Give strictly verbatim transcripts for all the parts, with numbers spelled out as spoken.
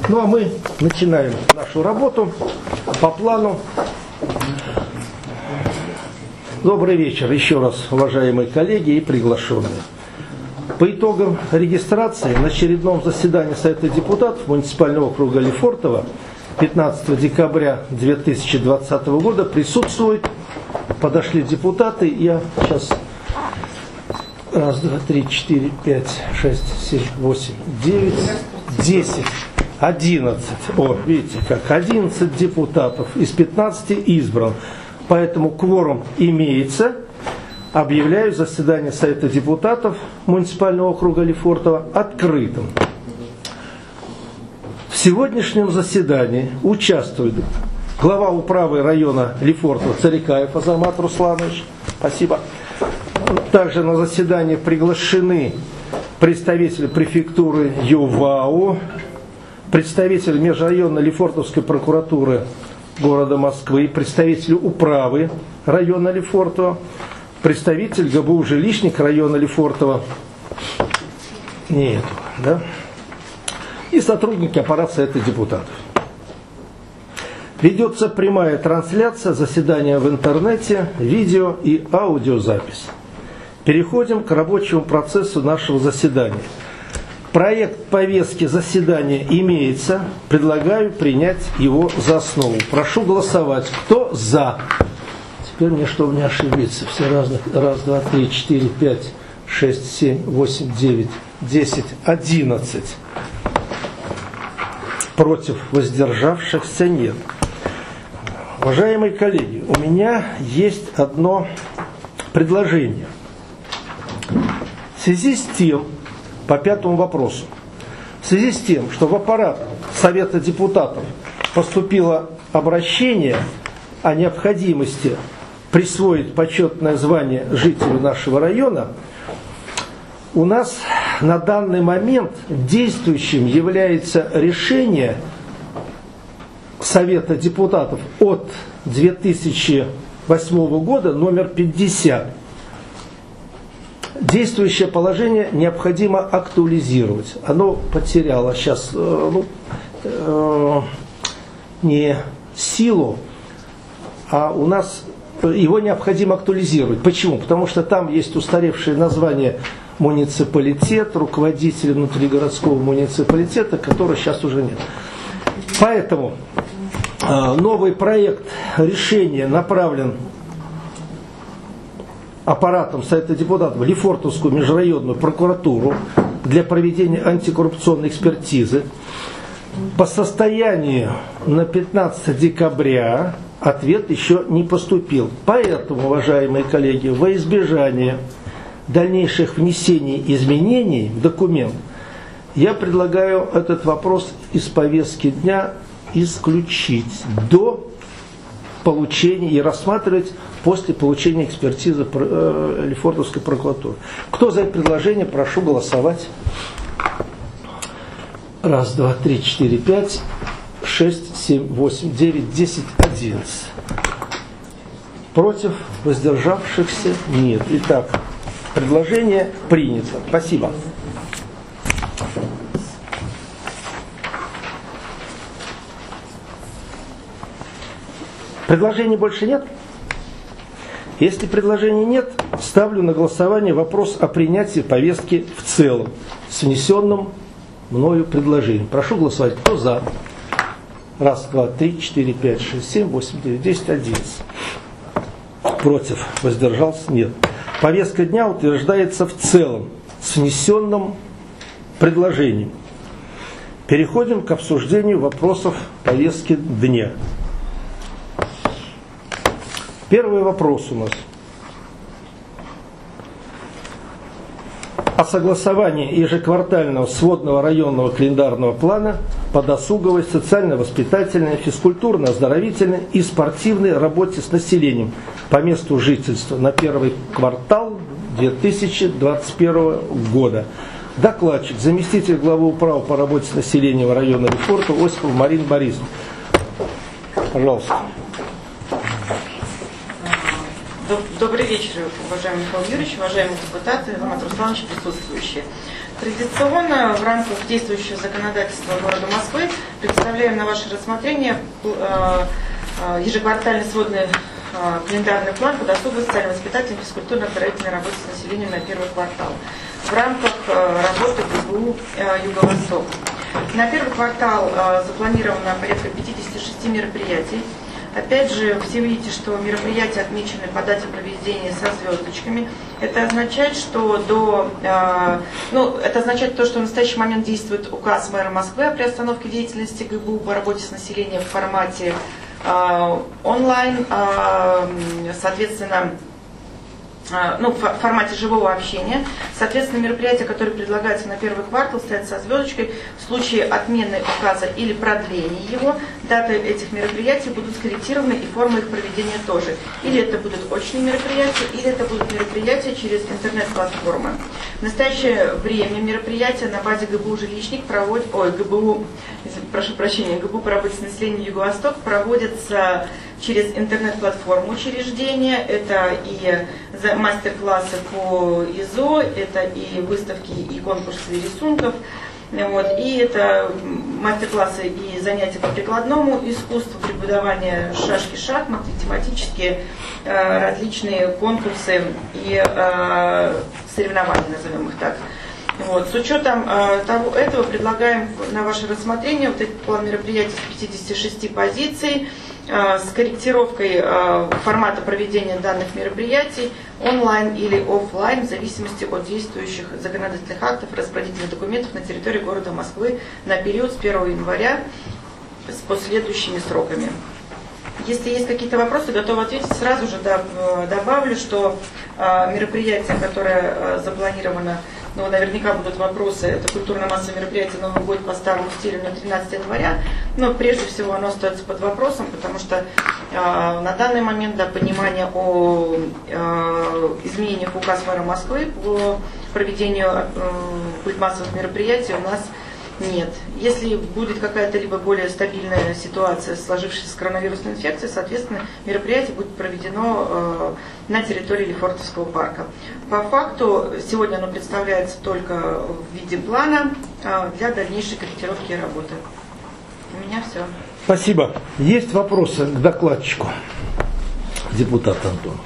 Ну а мы начинаем нашу работу по плану. Добрый вечер еще раз, уважаемые коллеги и приглашенные. По итогам регистрации на очередном заседании Совета депутатов муниципального округа Лефортово пятнадцатого декабря две тысячи двадцатого года присутствуют, подошли депутаты. Я сейчас раз, два, три, четыре, пять, шесть, семь, восемь, девять, десять, одиннадцать. О, видите, как одиннадцать депутатов из пятнадцати избран. Поэтому кворум имеется. Объявляю заседание Совета депутатов муниципального округа Лефортово открытым. В сегодняшнем заседании участвует глава управы района Лефортово Царикаев Азамат Русланович. Спасибо. Также на заседание приглашены представители префектуры ЮВАУ, представитель межрайонной Лефортовской прокуратуры города Москвы, представитель управы района Лефортово, представитель ГБУ «Жилищник» района Лефортово. Нет, да? И сотрудники аппарата Совета депутатов. Ведется прямая трансляция заседания в интернете, видео и аудиозапись. Переходим к рабочему процессу нашего заседания. Проект повестки заседания имеется. Предлагаю принять его за основу. Прошу голосовать. Кто за? Теперь мне, чтобы не ошибиться, все разных. Раз, два, три, четыре, пять, шесть, семь, восемь, девять, десять, одиннадцать. Против, воздержавшихся нет. Уважаемые коллеги, у меня есть одно предложение. В связи с тем, по пятому вопросу, в связи с тем, что в аппарат Совета депутатов поступило обращение о необходимости присвоить почетное звание жителю нашего района, у нас на данный момент действующим является решение Совета депутатов от две тысячи восьмого года номер пятьдесят. Действующее положение необходимо актуализировать. Оно потеряло сейчас ну, э, не силу, а у нас его необходимо актуализировать. Почему? Потому что там есть устаревшее название муниципалитет, руководителя внутригородского муниципалитета, которого сейчас уже нет. Поэтому э, новый проект решения направлен аппаратом Совета депутатов в Лефортовскую межрайонную прокуратуру для проведения антикоррупционной экспертизы. По состоянию на пятнадцатое декабря ответ еще не поступил. Поэтому, уважаемые коллеги, во избежание дальнейших внесений изменений в документ, я предлагаю этот вопрос из повестки дня исключить до получения и рассматривать после получения экспертизы Лефортовской прокуратуры. Кто за это предложение, прошу голосовать. Раз, два, три, четыре, пять, шесть, семь, восемь, девять, десять, одиннадцать. Против, воздержавшихся нет. Итак, предложение принято. Спасибо. Предложений больше нет? Если предложений нет, ставлю на голосование вопрос о принятии повестки в целом с внесенным мною предложением. Прошу голосовать. Кто за? Раз, два, три, четыре, пять, шесть, семь, восемь, девять, десять, одиннадцать. Против? Воздержался? Нет. Повестка дня утверждается в целом с внесенным предложением. Переходим к обсуждению вопросов повестки дня. Первый вопрос у нас. О согласовании ежеквартального сводного районного календарного плана по досуговой, социально-воспитательной, физкультурно-оздоровительной и спортивной работе с населением по месту жительства на первый квартал две тысячи двадцать первого года. Докладчик, заместитель главы управы по работе с населением района Лефортово Осипова Марина Борисовна. Пожалуйста. Добрый вечер, уважаемый Михаил Юрьевич, уважаемые депутаты, Азамат Русланович, присутствующие. Традиционно в рамках действующего законодательства города Москвы представляем на ваше рассмотрение ежеквартальный сводный календарный план по досугу, социально-воспитательной, физкультурно-оздоровительной работе с населением на первый квартал в рамках работы ГБУ «Юго-Восток». На первый квартал запланировано порядка пятидесяти шести мероприятий. Опять же, все видите, что мероприятия отмечены по дате проведения со звездочками. Это означает, что до, э, ну, это означает то, что в настоящий момент действует указ мэра Москвы о приостановке деятельности ГБУ по работе с населением в формате э, онлайн, э, соответственно, ну, в формате живого общения. Соответственно, мероприятия, которые предлагаются на первый квартал, стоят со звездочкой. В случае отмены указа или продления его, даты этих мероприятий будут скорректированы и форма их проведения тоже. Или это будут очные мероприятия, или это будут мероприятия через интернет-платформы. В настоящее время мероприятия на базе ГБУ «Жилищник» проводят, ой, ГБУ, прошу прощения, ГБУ по работе с населением Юго-Восток проводятся через интернет-платформу учреждения. Это и мастер-классы по ИЗО, это и выставки, и конкурсы рисунков. Вот, и это мастер-классы и занятия по прикладному искусству, преподавание шашки, шахматы, тематические э, различные конкурсы и э, соревнования, назовем их так. Вот. С учетом э, того, этого предлагаем на ваше рассмотрение вот этот план мероприятий с пятидесяти шести позиций, э, с корректировкой э, формата проведения данных мероприятий онлайн или офлайн в зависимости от действующих законодательных актов и распорядительных документов на территории города Москвы на период с первого января с последующими сроками. Если есть какие-то вопросы, готова ответить. Сразу же добавлю, что э, мероприятие, которое э, запланировано, ну, наверняка будут вопросы, это культурно-массовое мероприятие «Новый год по старому стилю» на тринадцатое января, но прежде всего оно остается под вопросом, потому что э, на данный момент, да, понимание о э, изменениях в указ мэра Москвы по проведению э, культмассовых мероприятий у нас нет. Если будет какая-то либо более стабильная ситуация, сложившаяся с коронавирусной инфекцией, соответственно, мероприятие будет проведено э, на территории Лефортовского парка. По факту, сегодня оно представляется только в виде плана э, для дальнейшей корректировки работы. У меня все. Спасибо. Есть вопросы к докладчику? Депутат Антон.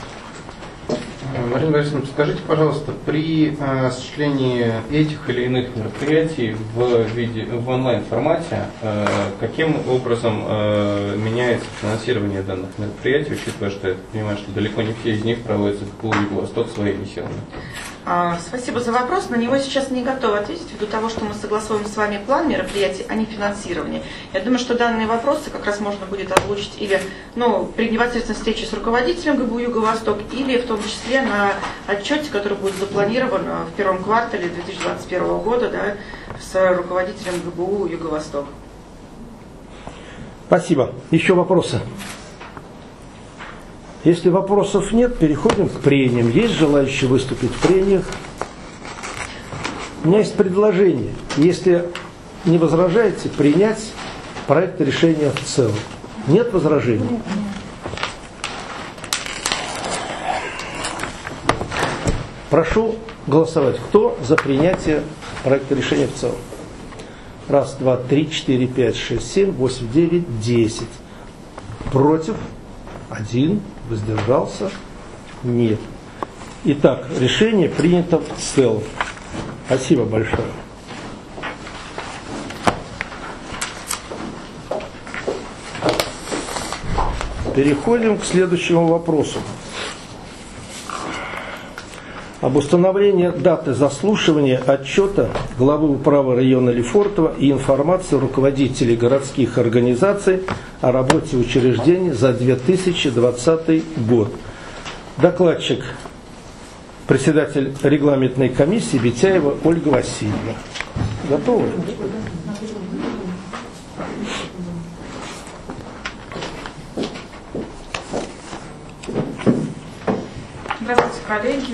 Марина Борисовна, скажите, пожалуйста, при э, осуществлении этих или иных мероприятий в, виде, в онлайн-формате, э, каким образом э, меняется финансирование данных мероприятий, учитывая, что я понимаю, что далеко не все из них проводятся в ГБУ «Юго-Восток» своими силами? Спасибо за вопрос. На него сейчас не готова ответить, ввиду того, что мы согласуем с вами план мероприятий, а не финансирование. Я думаю, что данные вопросы как раз можно будет озвучить или ну, при непосредственной встрече с руководителем ГБУ «Юго-Восток», или в том числе на отчете, который будет запланирован в первом квартале две тысячи двадцать первого года, да, с руководителем ГБУ «Юго-Восток». Спасибо. Еще вопросы? Если вопросов нет, переходим к прениям. Есть желающие выступить в прениях? У меня есть предложение. Если не возражаете, принять проект решения в целом. Нет возражений? Прошу голосовать. Кто за принятие проекта решения в целом? Раз, два, три, четыре, пять, шесть, семь, восемь, девять, десять. Против? Один. Воздержался? Нет. Итак, решение принято в целом. Спасибо большое. Переходим к следующему вопросу. Об установлении даты заслушивания отчета главы управы района Лефортово и информации руководителей городских организаций о работе учреждений за две тысячи двадцатый год. Докладчик, председатель регламентной комиссии Битяева Ольга Васильевна. Готовы? Здравствуйте, коллеги.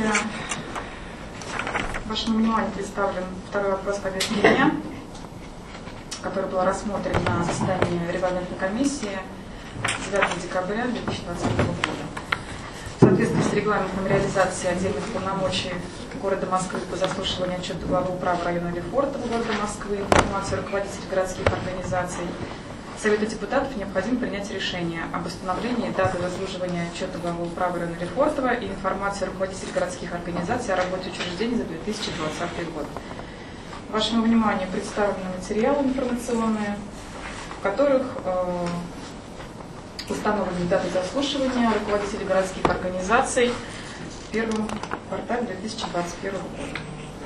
Вашему вниманию представлен второй вопрос повестки дня, который был рассмотрен на заседании регламентной комиссии девятого декабря две тысячи двадцатого года. В соответствии с регламентом реализации отдельных полномочий города Москвы по заслушиванию отчета главы управы района Лефортово города Москвы, информацию руководителей городских организаций. Совету депутатов необходимо принять решение об установлении даты заслуживания отчета главы управы района Лефортово и информацию руководителей городских организаций о работе учреждений за две тысячи двадцатый год. Вашему вниманию представлены материалы информационные, в которых э, установлены даты заслушивания руководителей городских организаций в первом квартале две тысячи двадцать первого года.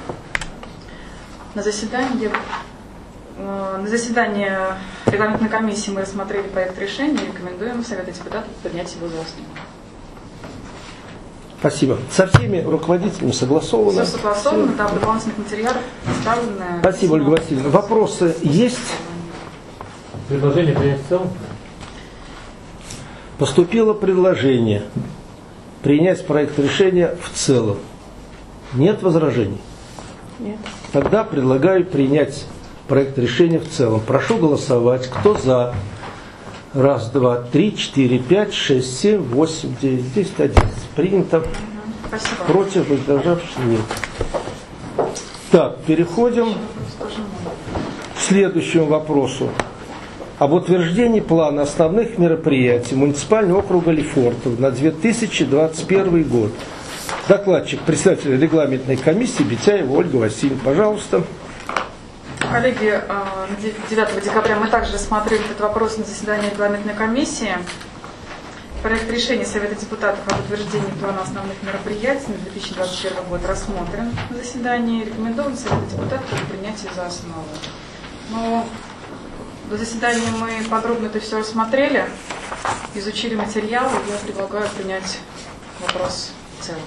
На заседании, э, на заседании регламентной комиссии мы рассмотрели проект решения и рекомендуем Совету депутатов принять его за основу. Спасибо. Со всеми руководителями согласовано. Все согласовано, там дополнительных материалов представлены. Спасибо, Ольга Васильевна. Вопросы есть? Предложение принять в целом? Поступило предложение принять проект решения в целом. Нет возражений? Нет. Тогда предлагаю принять проект решения в целом. Прошу голосовать. Кто за? Раз, два, три, четыре, пять, шесть, семь, восемь, девять, десять, одиннадцать. Принято. Спасибо. Против, воздержавшихся нет. Так, переходим к следующему вопросу. Об утверждении плана основных мероприятий муниципального округа Лефортово на две тысячи двадцать первый год. Докладчик, председатель регламентной комиссии Битяева Ольга Васильевна. Пожалуйста. Коллеги, девятого декабря мы также рассмотрели этот вопрос на заседании регламентной комиссии. Проект решения Совета депутатов об утверждении плана основных мероприятий на две тысячи двадцать первый год рассмотрен на заседании. Рекомендован Совету депутатов к принятию за основу. Но до заседания мы подробно это все рассмотрели, изучили материалы. Я предлагаю принять вопрос в целом.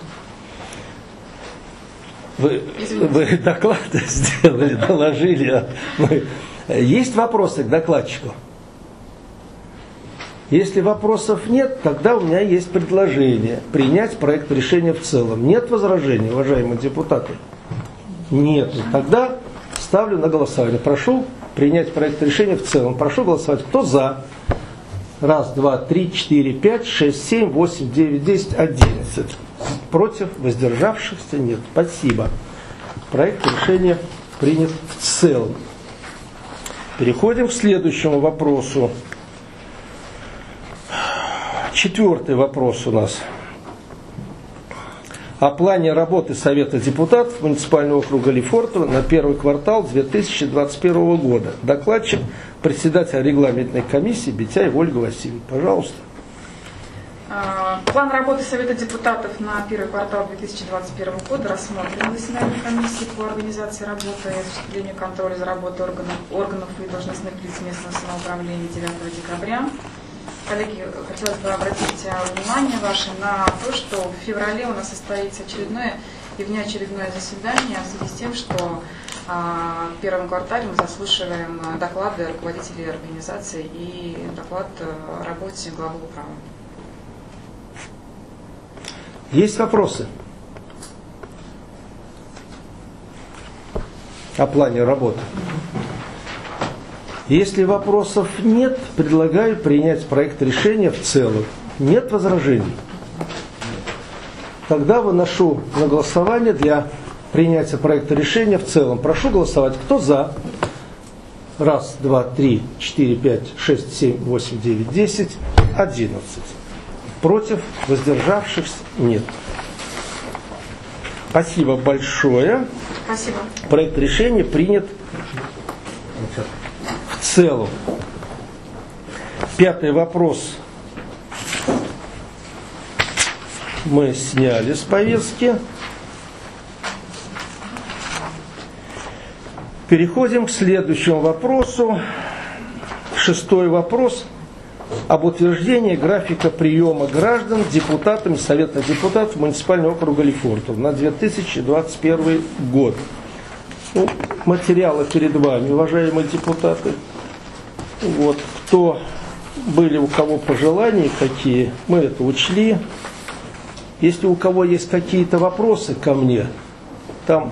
Вы, вы доклад сделали, доложили. Есть вопросы к докладчику? Если вопросов нет, тогда у меня есть предложение принять проект решения в целом. Нет возражений, уважаемые депутаты? Нет. Тогда ставлю на голосование. Прошу принять проект решения в целом. Прошу голосовать. Кто за? Раз, два, три, четыре, пять, шесть, семь, восемь, девять, десять, одиннадцать. Против, воздержавшихся нет. Спасибо. Проект решения принят в целом. Переходим к следующему вопросу. Четвертый вопрос у нас. О плане работы Совета депутатов муниципального округа Лефортово на первый квартал две тысячи двадцать первого года. Докладчик, председатель регламентной комиссии Битяева Ольга Васильевна. Пожалуйста. План работы Совета депутатов на первый квартал две тысячи двадцать первого года рассмотрен на заседании комиссии по организации работы и осуществлению контроля за работой органов, органов и должностных лиц местного самоуправления девятого декабря. Коллеги, хотелось бы обратить внимание ваше на то, что в феврале у нас состоится очередное и внеочередное заседание в связи с тем, что а, в первом квартале мы заслушиваем доклады руководителей организаций и доклад о работе главы управы. Есть вопросы о плане работы? Если вопросов нет, предлагаю принять проект решения в целом. Нет возражений? Тогда выношу на голосование для принятия проекта решения в целом. Прошу голосовать. Кто за? Раз, два, три, четыре, пять, шесть, семь, восемь, девять, десять, одиннадцать. Против, воздержавшихся нет. Спасибо большое. Спасибо. Проект решения принят в целом. Пятый вопрос мы сняли с повестки. Переходим к следующему вопросу. Шестой вопрос. Об утверждении графика приема граждан депутатами Совета депутатов муниципального округа Лефортово на две тысячи двадцать первый год. Ну, материалы перед вами, уважаемые депутаты. Вот, кто были, у кого пожелания какие, мы это учли. Если у кого есть какие-то вопросы ко мне, там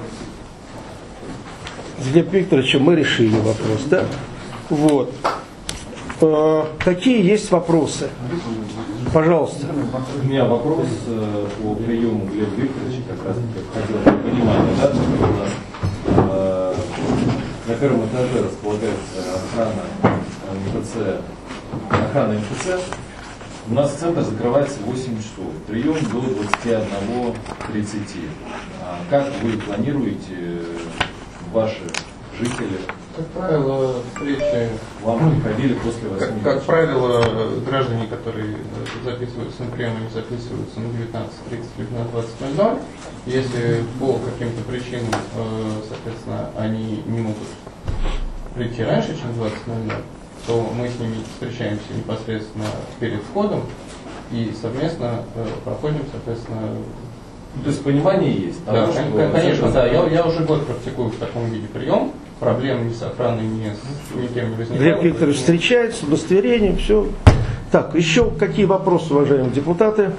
с Глебом Викторовичем мы решили вопрос, да? Вот. Э, какие есть вопросы? Пожалуйста. У меня вопрос э, по приему Глеба Викторовича, как раз таки хотел понимание, да, что у нас э, на первом этаже располагается охрана МФЦ, охрана МФЦ. У нас центр закрывается в восемь часов, прием до двадцати одного тридцати. А как вы планируете, ваши жители? Как правило, встречи Вам приходили после восьми? Как, как правило, граждане, которые записываются на прием, они записываются на девятнадцать тридцать или на двадцать ноль ноль. Если по каким-то причинам, соответственно, они не могут прийти раньше, чем двадцать ноль ноль, то мы с ними встречаемся непосредственно перед входом и совместно проходим, соответственно. То есть понимание есть? Да, того, конечно, конечно, да. Я, я уже год практикую в таком виде прием. Проблем ни с охраной, ни с никем не возникает. Глеб Викторович встречается, удостоверение, все. Так, еще какие вопросы, уважаемые депутаты,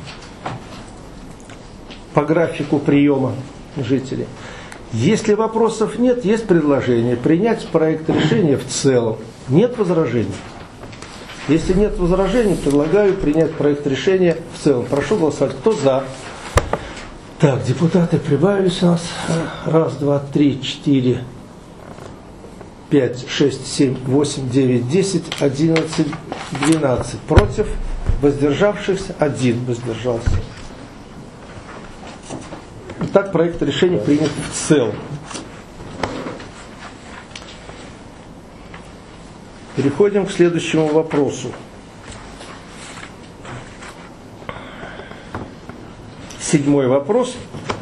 по графику приема жителей? Если вопросов нет, есть предложение принять проект решения в целом. Нет возражений? Если нет возражений, предлагаю принять проект решения в целом. Прошу голосовать. Кто за? Так, депутаты прибавились у нас. Раз, два, три, четыре, пять, шесть, семь, восемь, девять, десять, одиннадцать, двенадцать. Против? Воздержавшихся? Один воздержался. Итак, проект решения принят в целом. Переходим к следующему вопросу. Седьмой вопрос.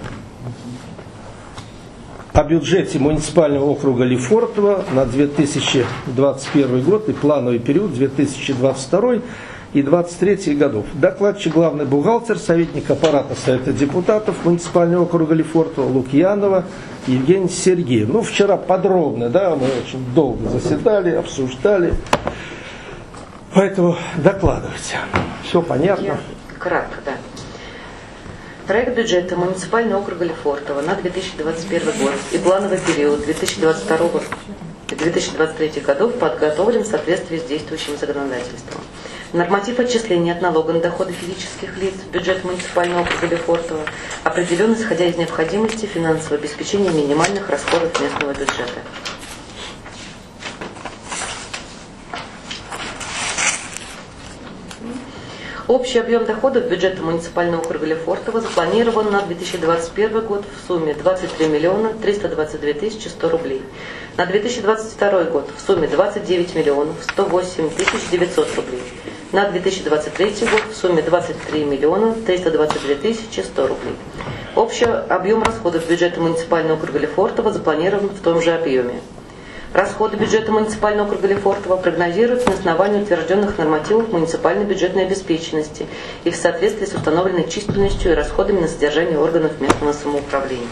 О бюджете муниципального округа Лефортово на две тысячи двадцать первый год и плановый период две тысячи двадцать второй и две тысячи двадцать третий годов. Докладчик главный бухгалтер, советник аппарата Совета депутатов муниципального округа Лефортово Лукьянова Евгений Сергеев. Ну, вчера подробно, да, мы очень долго заседали, обсуждали. Поэтому докладывайте. Все понятно? Я кратко, да. Проект бюджета муниципального округа Лефортово на две тысячи двадцать первый год и плановый период две тысячи двадцать второго и две тысячи двадцать третий годов подготовлен в соответствии с действующим законодательством. Норматив отчисления от налога на доходы физических лиц в бюджет муниципального округа Лефортово определен, исходя из необходимости финансового обеспечения минимальных расходов местного бюджета. Общий объем доходов бюджета муниципального округа Лефортово запланирован на две тысячи двадцать первый год в сумме двадцать три миллиона триста двадцать две тысячи сто рублей. На две тысячи двадцать второй год в сумме двадцать девять миллионов сто восемь тысяч девятьсот рублей. На две тысячи двадцать третий год в сумме двадцать три миллиона триста двадцать две тысячи сто рублей. Общий объем расходов бюджета муниципального округа Лефортово запланирован в том же объеме. Расходы бюджета муниципального округа Лефортово прогнозируются на основании утвержденных нормативов муниципальной бюджетной обеспеченности и в соответствии с установленной численностью и расходами на содержание органов местного самоуправления.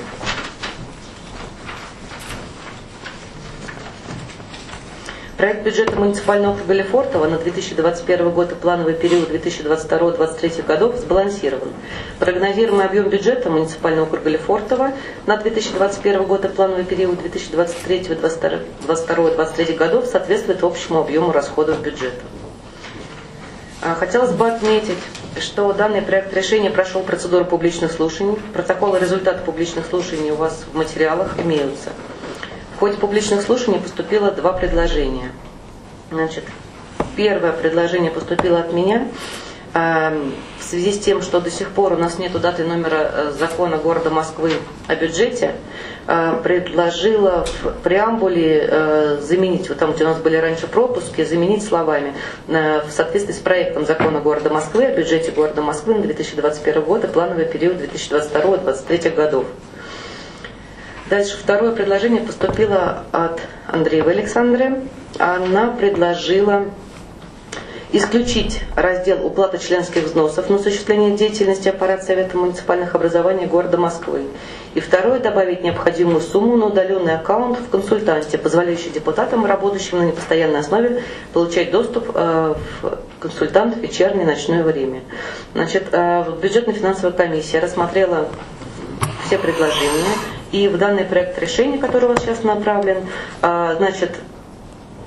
Проект бюджета муниципального округа Лефортово на две тысячи двадцать первый год и плановый период две тысячи двадцать второй — две тысячи двадцать третий годов сбалансирован. Прогнозируемый объем бюджета муниципального округа Лефортово на две тысячи двадцать первый год и плановый период две тысячи двадцать третий — две тысячи двадцать второй — две тысячи двадцать третий годов соответствует общему объему расходов бюджета. Хотелось бы отметить, что данный проект решения прошел процедуру публичных слушаний. Протоколы результатов публичных слушаний у вас в материалах имеются. В ходе публичных слушаний поступило два предложения. Значит, первое предложение поступило от меня э, в связи с тем, что до сих пор у нас нет даты номера э, закона города Москвы о бюджете. Э, предложила в преамбуле э, заменить, вот там, где у нас были раньше пропуски, заменить словами э, в соответствии с проектом закона города Москвы о бюджете города Москвы на две тысячи двадцать первый год и плановый период две тысячи двадцать второй — две тысячи двадцать третий годов. Дальше второе предложение поступило от Андреевой Александры. Она предложила исключить раздел «Уплата членских взносов на осуществление деятельности аппарата Совета муниципальных образований города Москвы». И второе — добавить необходимую сумму на удаленный аккаунт в консультанте, позволяющий депутатам, работающим на непостоянной основе, получать доступ в консультант в вечернее и ночное время. Значит, бюджетно-финансовая комиссия рассмотрела все предложения. И в данный проект решения, который у вас сейчас направлен, значит,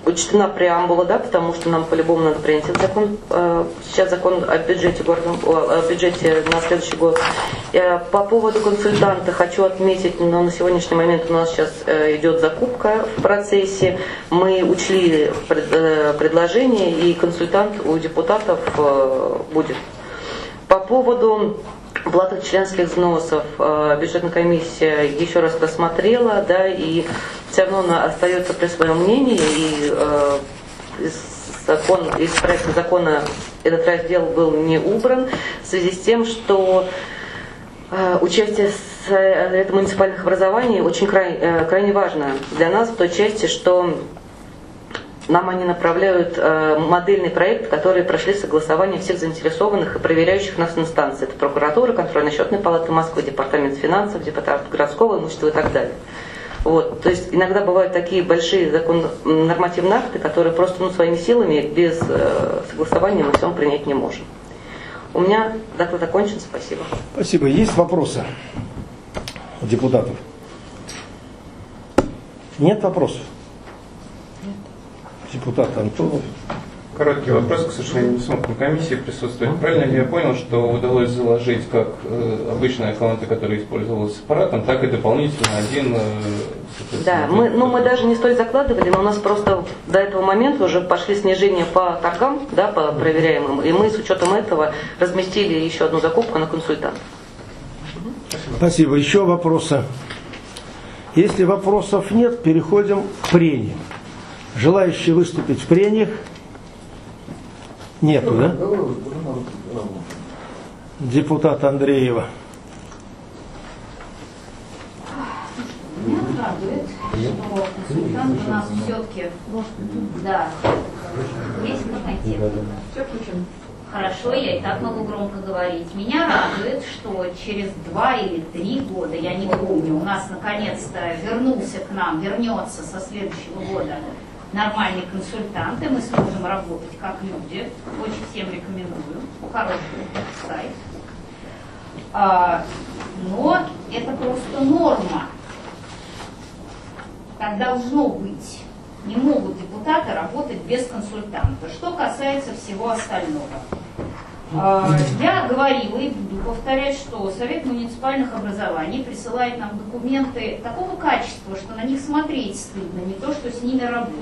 учтена преамбула, да, потому что нам по-любому надо принять этот закон, сейчас закон о бюджете города, о бюджете на следующий год. По поводу консультанта хочу отметить, но на сегодняшний момент у нас сейчас идет закупка в процессе. Мы учли предложение, и консультант у депутатов будет. По поводу платы членских взносов бюджетная комиссия еще раз рассмотрела, да, и все равно она остается при своем мнении, и э, из, закон, из проекта закона этот раздел был не убран в связи с тем, что э, участие Совета муниципальных образований очень край, э, крайне важно для нас в той части, что нам они направляют э, модельный проект, который прошли согласование всех заинтересованных и проверяющих нас инстанций. Это прокуратура, контрольно-счетная палата Москвы, департамент финансов, департамент городского имущества и так далее. Вот. То есть иногда бывают такие большие закон, нормативные акты, которые просто ну, своими силами без э, согласования мы всем принять не можем. У меня доклад окончен. Спасибо. Спасибо. Есть вопросы у депутатов? Нет вопросов? Депутат Антонов. Короткий вопрос, к сожалению, не смог на комиссии присутствовать. Правильно ли я понял, что удалось заложить как э, обычные аккаунты, которые использовались с аппаратом, так и дополнительно один... Э, да, мы, ну, мы даже не столь закладывали, но у нас просто до этого момента уже пошли снижения по торгам, да, по проверяемым, и мы с учетом этого разместили еще одну закупку на консультанта. Спасибо. Еще вопросы? Если вопросов нет, переходим к прениям. Желающие выступить в прениях? Нету, да? Депутат Андреева. Меня радует, что консультант у нас все-таки, да, есть норматив. Все включено. Хорошо, я и так могу громко говорить. Меня радует, что через два или три года, я не помню, у нас наконец-то вернулся к нам, вернется со следующего года нормальный консультант, и мы сможем работать как люди. Очень всем рекомендую. Хороший сайт. А, но это просто норма. Так должно быть. Не могут депутаты работать без консультанта. Что касается всего остального. Я говорила и буду повторять, что Совет муниципальных образований присылает нам документы такого качества, что на них смотреть стыдно, не то что с ними работать.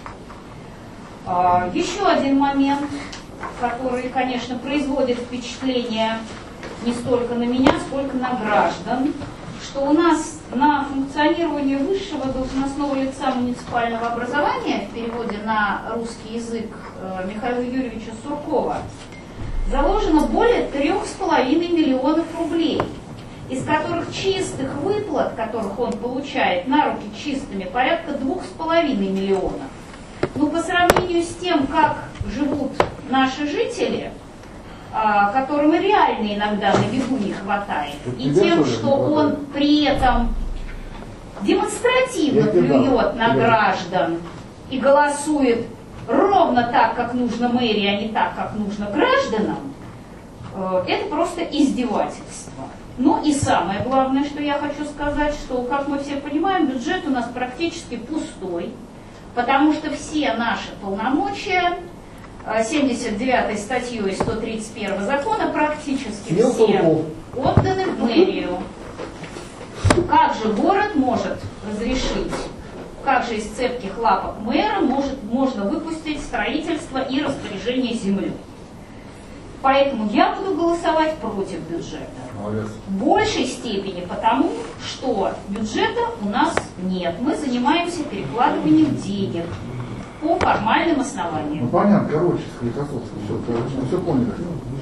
Еще один момент, который, конечно, производит впечатление не столько на меня, сколько на граждан, что у нас на функционирование высшего должностного лица муниципального образования в переводе на русский язык Михаила Юрьевича Суркова заложено более трех с половиной миллионов рублей, из которых чистых выплат, которых он получает на руки чистыми, порядка двух с половиной миллионов. Ну, по сравнению с тем, как живут наши жители, которым реально иногда на бегу не хватает, и тем, что он при этом демонстративно плюет на граждан и голосует ровно так, как нужно мэрии, а не так, как нужно гражданам, это просто издевательство. Ну и самое главное, что я хочу сказать, что, как мы все понимаем, бюджет у нас практически пустой, потому что все наши полномочия семьдесят девятой статьей сто тридцать первого закона практически все отданы в мэрию. Как же город может разрешить, как же из цепких лапок мэра может, можно выпустить строительство и распоряжение землей? Поэтому я буду голосовать против бюджета. В большей степени потому, что бюджета у нас нет. Мы занимаемся перекладыванием денег по формальным основаниям. Ну понятно, короче, Склифосовский, все, короче, мы все поняли.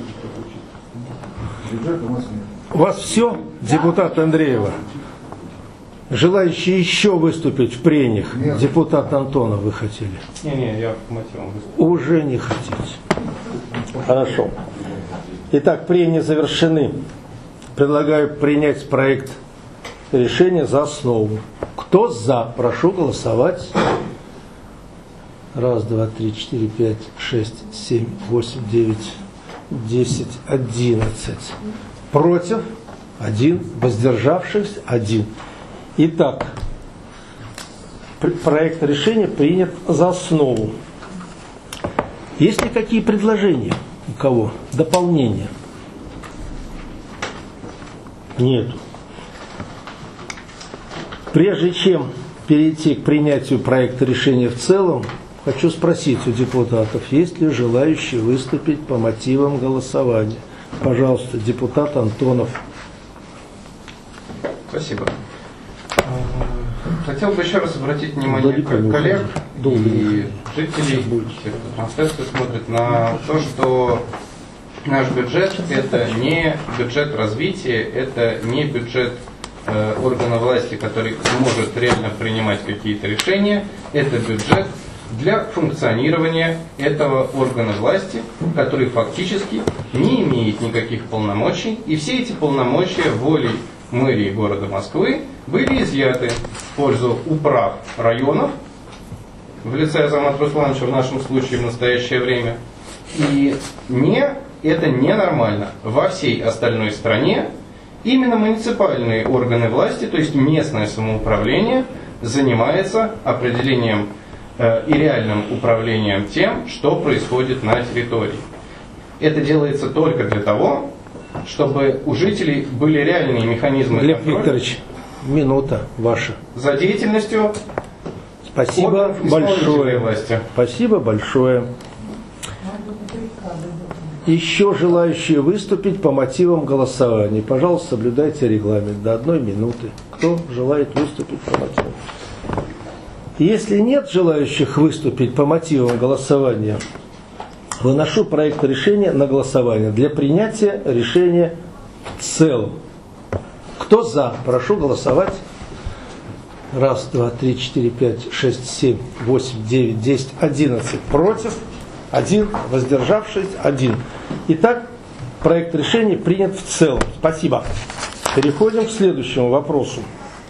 Бюджета у нас нет. У вас все, депутат Андреева? Желающие еще выступить в прениях? Нет. Депутат Антонов, вы хотели? Не-не, я по мотивам выступлю. Уже не хотите. Хорошо. Итак, прения завершены. Предлагаю принять проект решения за основу. Кто за? Прошу голосовать. Раз, два, три, четыре, пять, шесть, семь, восемь, девять, десять, одиннадцать. Против? Один. Воздержавшись? Один. Итак, проект решения принят за основу. Есть ли какие предложения у кого? Дополнения? Нет. Прежде чем перейти к принятию проекта решения в целом, хочу спросить у депутатов, есть ли желающие выступить по мотивам голосования. Пожалуйста, депутат Антонов. Спасибо. Хотел бы еще раз обратить внимание коллег и жителей, тех, кто трансляцию смотрит, на то, что наш бюджет – это не бюджет развития, это не бюджет э, органа власти, который может реально принимать какие-то решения, это бюджет для функционирования этого органа власти, который фактически не имеет никаких полномочий, и все эти полномочия волей мэрии города Москвы были изъяты в пользу управ районов в лице Азамата Руслановича в нашем случае в настоящее время. И не, это ненормально. Во всей остальной стране именно муниципальные органы власти, то есть местное самоуправление, занимается определением э, и реальным управлением тем, что происходит на территории. Это делается только для того, чтобы у жителей были реальные механизмы Глеб контроля. Викторович, минута ваша. За деятельностью Спасибо большое. Власти. Спасибо большое. Еще желающие выступить по мотивам голосования. Пожалуйста, соблюдайте регламент до одной минуты. Кто желает выступить по мотивам? Если нет желающих выступить по мотивам голосования, выношу проект решения на голосование для принятия решения в целом. Кто за? Прошу голосовать. Раз, два, три, четыре, пять, шесть, семь, восемь, девять, десять, одиннадцать. Против? Один. Воздержавшись? Один. Итак, проект решения принят в целом. Спасибо. Переходим к следующему вопросу.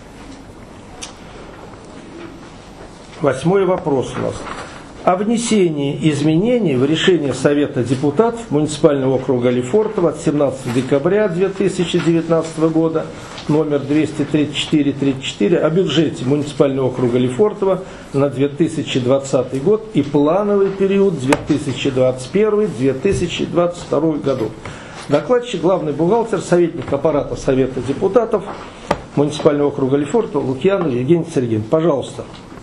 Восьмой вопрос у нас. О внесении изменений в решение Совета депутатов муниципального округа Лефортово от семнадцатого декабря две тысячи девятнадцатого года, номер двести тридцать четыре тридцать четыре, о бюджете муниципального округа Лефортово на две тысячи двадцатый год и плановый период две тысячи двадцать первый — две тысячи двадцать второй годов. Докладчик, главный бухгалтер, советник аппарата Совета депутатов муниципального округа Лефортово Лукьянов Евгений Сергеевич. Пожалуйста.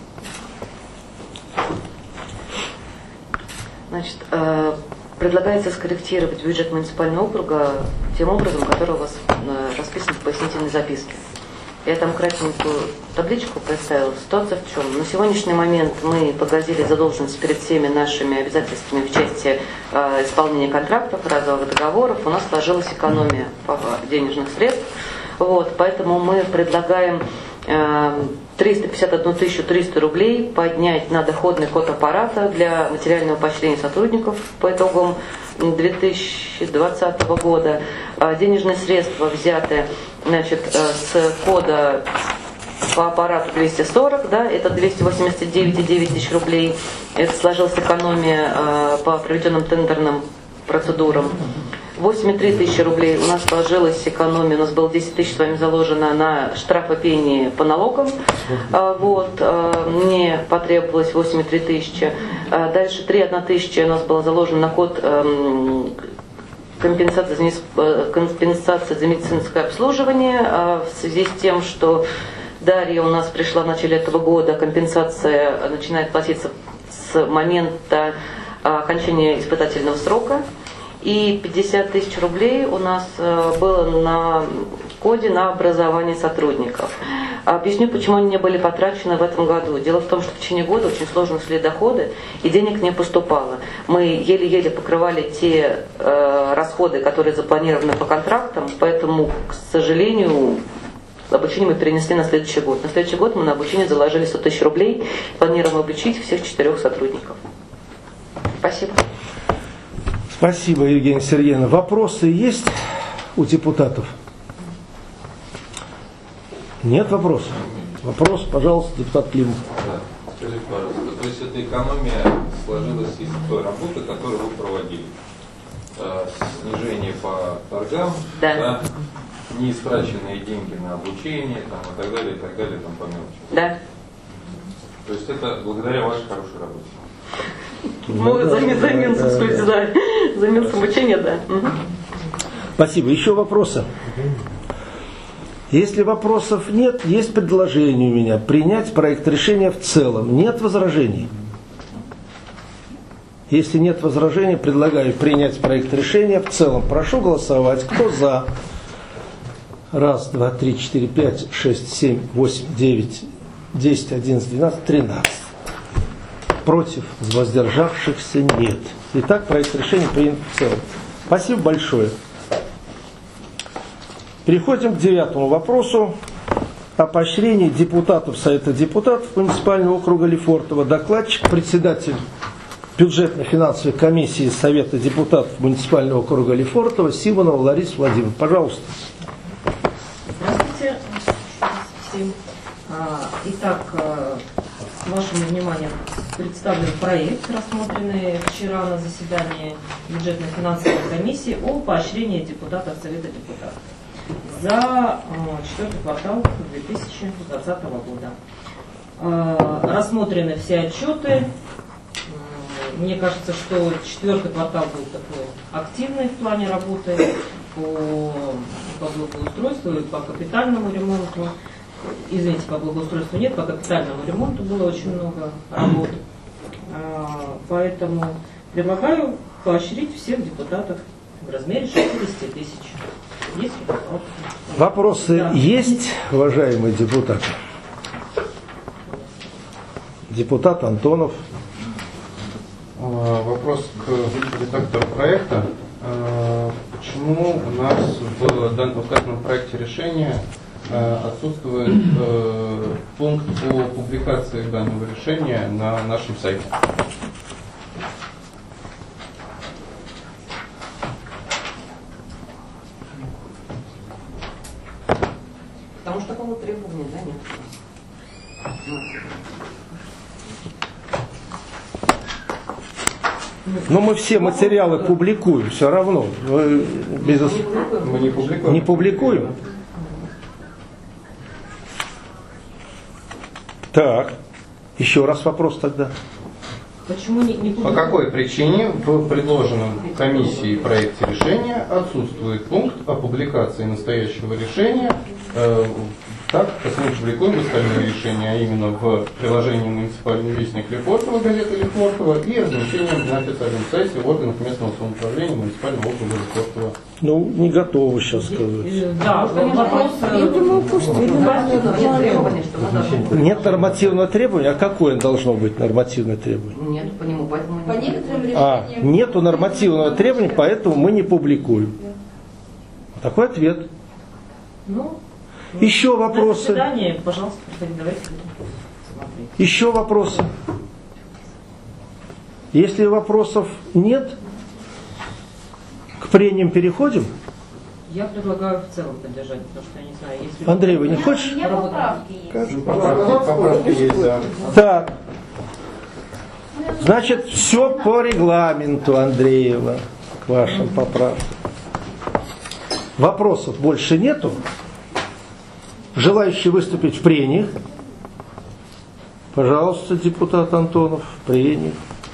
Значит, предлагается скорректировать бюджет муниципального округа тем образом, который у вас расписан в пояснительной записке. Я там кратенькую табличку представила. Ситуация в чем? На сегодняшний момент мы погасили задолженность перед всеми нашими обязательствами в части исполнения контрактов, разовых договоров. У нас сложилась экономия денежных средств. Вот, поэтому мы предлагаем триста пятьдесят одну тысячу триста рублей поднять на доходный код аппарата для материального поощрения сотрудников по итогам две тысячи двадцатого года. Денежные средства взяты, значит, с кода по аппарату двести сорок, да, это двести восемьдесят девять и девять тысяч рублей. Это сложилась экономия по проведенным тендерным процедурам. восемь и три тысячи рублей у нас сложилась экономия, у нас было десять тысяч с вами заложено на штрафы пени по налогам, вот, мне потребовалось восемь и три тысячи. Дальше три и одна тысяча у нас было заложено на код компенсации за, компенсации за медицинское обслуживание, в связи с тем, что Дарья у нас пришла в начале этого года, компенсация начинает платиться с момента окончания испытательного срока. И пятьдесят тысяч рублей у нас было на коде на образование сотрудников. Объясню, почему они не были потрачены в этом году. Дело в том, что в течение года очень сложно шли доходы, и денег не поступало. Мы еле-еле покрывали те э, расходы, которые запланированы по контрактам, поэтому, к сожалению, обучение мы перенесли на следующий год. На следующий год мы на обучение заложили сто тысяч рублей, планируем обучить всех четырех сотрудников. Спасибо. Спасибо, Евгения Сергеевна. Вопросы есть у депутатов? Нет вопросов? Вопрос, пожалуйста, депутат Климов. Да. Скажите, пожалуйста, то есть эта экономия сложилась из той работы, которую вы проводили? Э, снижение по торгам, да. Да, неистраченные деньги на обучение там, и так далее, и так далее, там, по мелочи. Да. То есть это благодаря вашей хорошей работе. Ну, за, за Минск, да. За Минск обучение, да. Угу. Спасибо. Еще вопросы? Если вопросов нет, есть предложение у меня принять проект решения в целом. Нет возражений? Если нет возражений, предлагаю принять проект решения в целом. Прошу голосовать. Кто за? Раз, два, три, четыре, пять, шесть, семь, восемь, девять, десять, одиннадцать, двенадцать, тринадцать. Против, воздержавшихся нет. Итак, проект решения принят в целом. Спасибо большое. Переходим к девятому вопросу о поощрении депутатов Совета депутатов муниципального округа Лефортово. Докладчик, председатель бюджетно-финансовой комиссии Совета депутатов муниципального округа Лефортово Симонова Лариса Владимировна. Пожалуйста. Здравствуйте всем. Итак, к вашему вниманию представлен проект, рассмотренный вчера на заседании бюджетно-финансовой комиссии о поощрении депутатов Совета депутатов за четвертый квартал две тысячи двадцатого года. Рассмотрены все отчеты. Мне кажется, что четвертый квартал был такой активный в плане работы по, по благоустройству и по капитальному ремонту. Извините, по благоустройству нет, по капитальному ремонту было очень много работ. Поэтому предлагаю поощрить всех депутатов в размере шестьдесят тысяч. Есть вопросы? Вопросы да. есть, уважаемые депутаты? Депутат Антонов. Вопрос к редактору проекта. Почему у нас в данном указанном проекте решения отсутствует пункт по публикации данного решения на нашем сайте? Потому что такого требования, да, нет. Но мы все материалы публикуем, все равно. Мы, без... мы не публикуем. Не публикуем? Так, еще раз вопрос тогда. Почему не, не По какой причине в предложенном комиссией проекте решения отсутствует пункт о публикации настоящего решения, э, так как мы публикуем остальные решения, а именно в приложении «Муниципальный вестник Лефортово», газета Лефортово, и размещением на официальном сайте органов местного самоуправления муниципального округа Лефортово? Ну, не готовы сейчас сказать. Да, вопрос... Нет нормативного требования? А какое должно быть нормативное требование? Нет, по нему, поэтому... По некоторым решениям... А, нету нормативного требования, поэтому мы не публикуем. Такой ответ. Ну, еще вопросы? На заседание, пожалуйста, приходите, давайте смотреть. Еще вопросы? Если вопросов нет, к прениям переходим? Я предлагаю в целом поддержать, потому что я не знаю, если... Андрей, вы не хочешь? У меня поправки есть. Поправки есть, да. Так. Значит, все по регламенту, Андреева, к вашим поправкам. Вопросов больше нету? Желающие выступить в прениях? Пожалуйста, депутат Антонов, в прениях.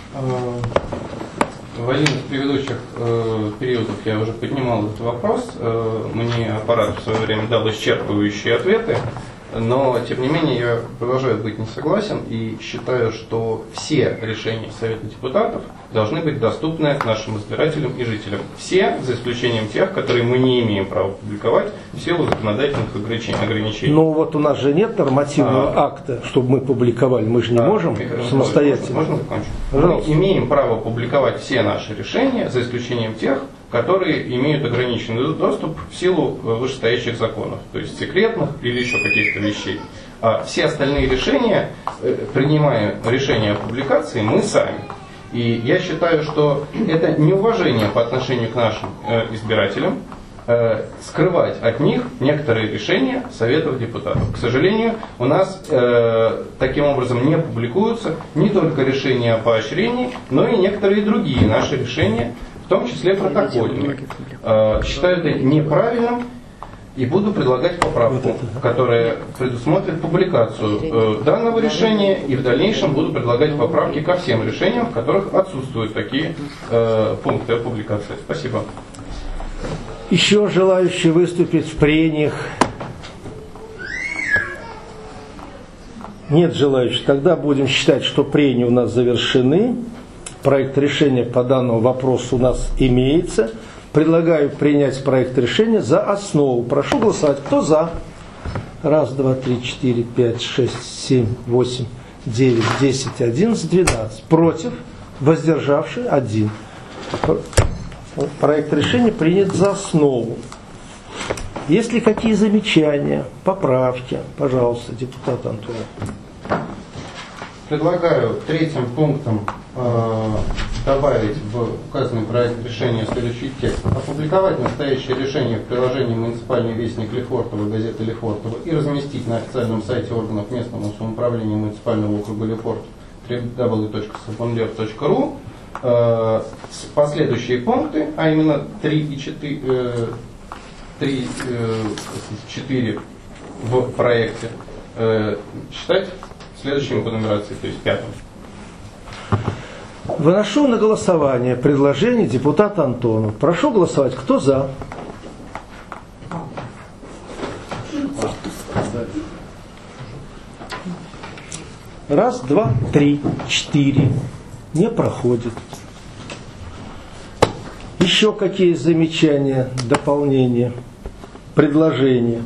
В один из предыдущих э, периодов я уже поднимал этот вопрос. Э, мне аппарат в свое время дал исчерпывающие ответы, но, тем не менее, я продолжаю быть не согласен и считаю, что все решения Совета депутатов должны быть доступны нашим избирателям и жителям. Все, за исключением тех, которые мы не имеем права публиковать в силу законодательных ограничений. Ну вот у нас же нет нормативного а, акта, чтобы мы публиковали. Мы же не а, можем Михаил самостоятельно. Можно закончить? Мы имеем право публиковать все наши решения, за исключением тех, которые имеют ограниченный доступ в силу вышестоящих законов, то есть секретных или еще каких-то вещей. А все остальные решения, принимая решение о публикации, мы сами. И я считаю, что это неуважение по отношению к нашим избирателям, скрывать от них некоторые решения Советов депутатов. К сожалению, у нас э, таким образом не публикуются не только решения о поощрении, но и некоторые другие наши решения, в том числе протокольные. Э, считаю это неправильным и буду предлагать поправку, которая предусмотрит публикацию э, данного решения, и в дальнейшем буду предлагать поправки ко всем решениям, в которых отсутствуют такие э, пункты о публикации. Спасибо. Еще желающие выступить в прениях? Нет желающих. Тогда будем считать, что прения у нас завершены. Проект решения по данному вопросу у нас имеется. Предлагаю принять проект решения за основу. Прошу голосовать. Кто за? Раз, два, три, четыре, пять, шесть, семь, восемь, девять, десять, одиннадцать, двенадцать. Против? Воздержавший? Один. Проект решения принят за основу. Есть ли какие замечания, поправки? Пожалуйста, депутат Антонов. Предлагаю третьим пунктом э, добавить в указанный проект решения следующий текст. Опубликовать настоящее решение в приложении «Муниципальный вестник» Лефортово, газеты Лефортово и разместить на официальном сайте органов местного самоуправления муниципального округа Лефорт дабл ю дабл ю дабл ю точка сапунлер точка ру э, последующие пункты, а именно три и четыре, э, три, э, четыре в проекте, э, считать следующим по нумерации, то есть пятым. Выношу на голосование предложение депутата Антонова. Прошу голосовать. Кто за? Раз, два, три, четыре. Не проходит. Еще какие замечания, дополнения, предложения?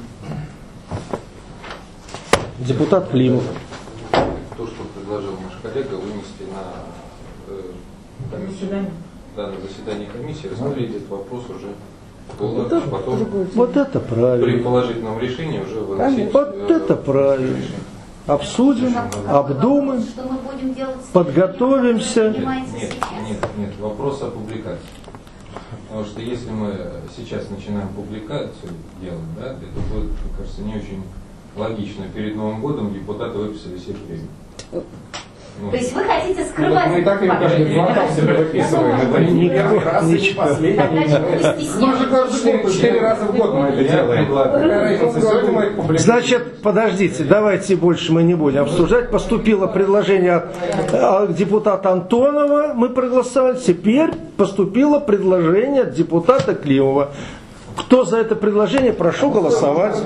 Депутат Климов. То, что предложил наш коллега, вынести на э, комиссию, да, на заседание комиссии, рассмотреть этот вопрос уже было, а потом вот это правильно. При положительном решении уже выносить. Вот э, это правильно. Обсудим, обдумаем, подготовимся. Нет, нет, нет, нет, вопрос о публикации. Потому что если мы сейчас начинаем публикацию делать, да, это будет, мне кажется, не очень логично. Перед Новым годом депутаты выписали все премии. Ну, то есть вы хотите скрывать? Мы и так им каждый квартал себе выписываем. Это не первый раз и не последний. Мы же каждый год, четыре раза в год мы это делаем. Значит, подождите, давайте больше мы не будем обсуждать. Поступило предложение от депутата Антонова, мы проголосовали. Теперь поступило предложение от депутата Климова. Кто за это предложение, прошу голосовать.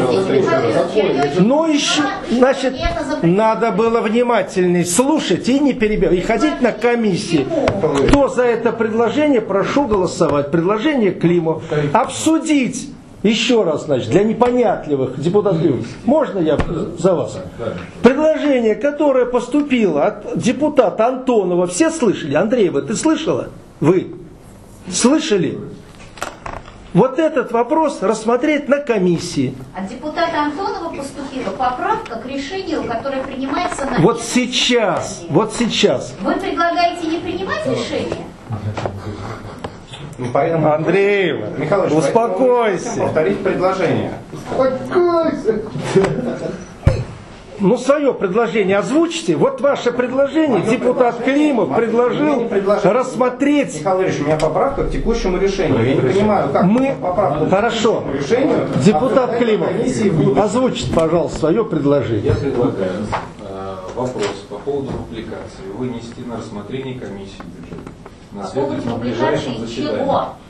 Но еще, значит, надо было внимательней слушать и не перебивать, и ходить на комиссии. Кто за это предложение, прошу голосовать. Предложение Климова. Обсудить. Еще раз, значит, для непонятливых депутатов. Можно я за вас? Предложение, которое поступило от депутата Антонова, все слышали? Андреева, ты слышала? Вы слышали? Вот этот вопрос рассмотреть на комиссии. От депутата Антонова поступила поправка к решению, которое принимается на... Вот сейчас, вот сейчас. Вы предлагаете не принимать решение? Андреева, Михаил успокойся. Повторить предложение. Успокойся. Ну, свое предложение озвучьте. Вот ваше предложение. Мое депутат предложение, Климов предложил рассмотреть. Михаил Ильич, у меня поправка к текущему решению. Я не понимаю, как мы... поправку Хорошо. к решению. Депутат Климов, озвучьте, пожалуйста, свое предложение. Я предлагаю э, вопрос по поводу публикации вынести на рассмотрение комиссии бюджета. На следующем ближайшем заседании.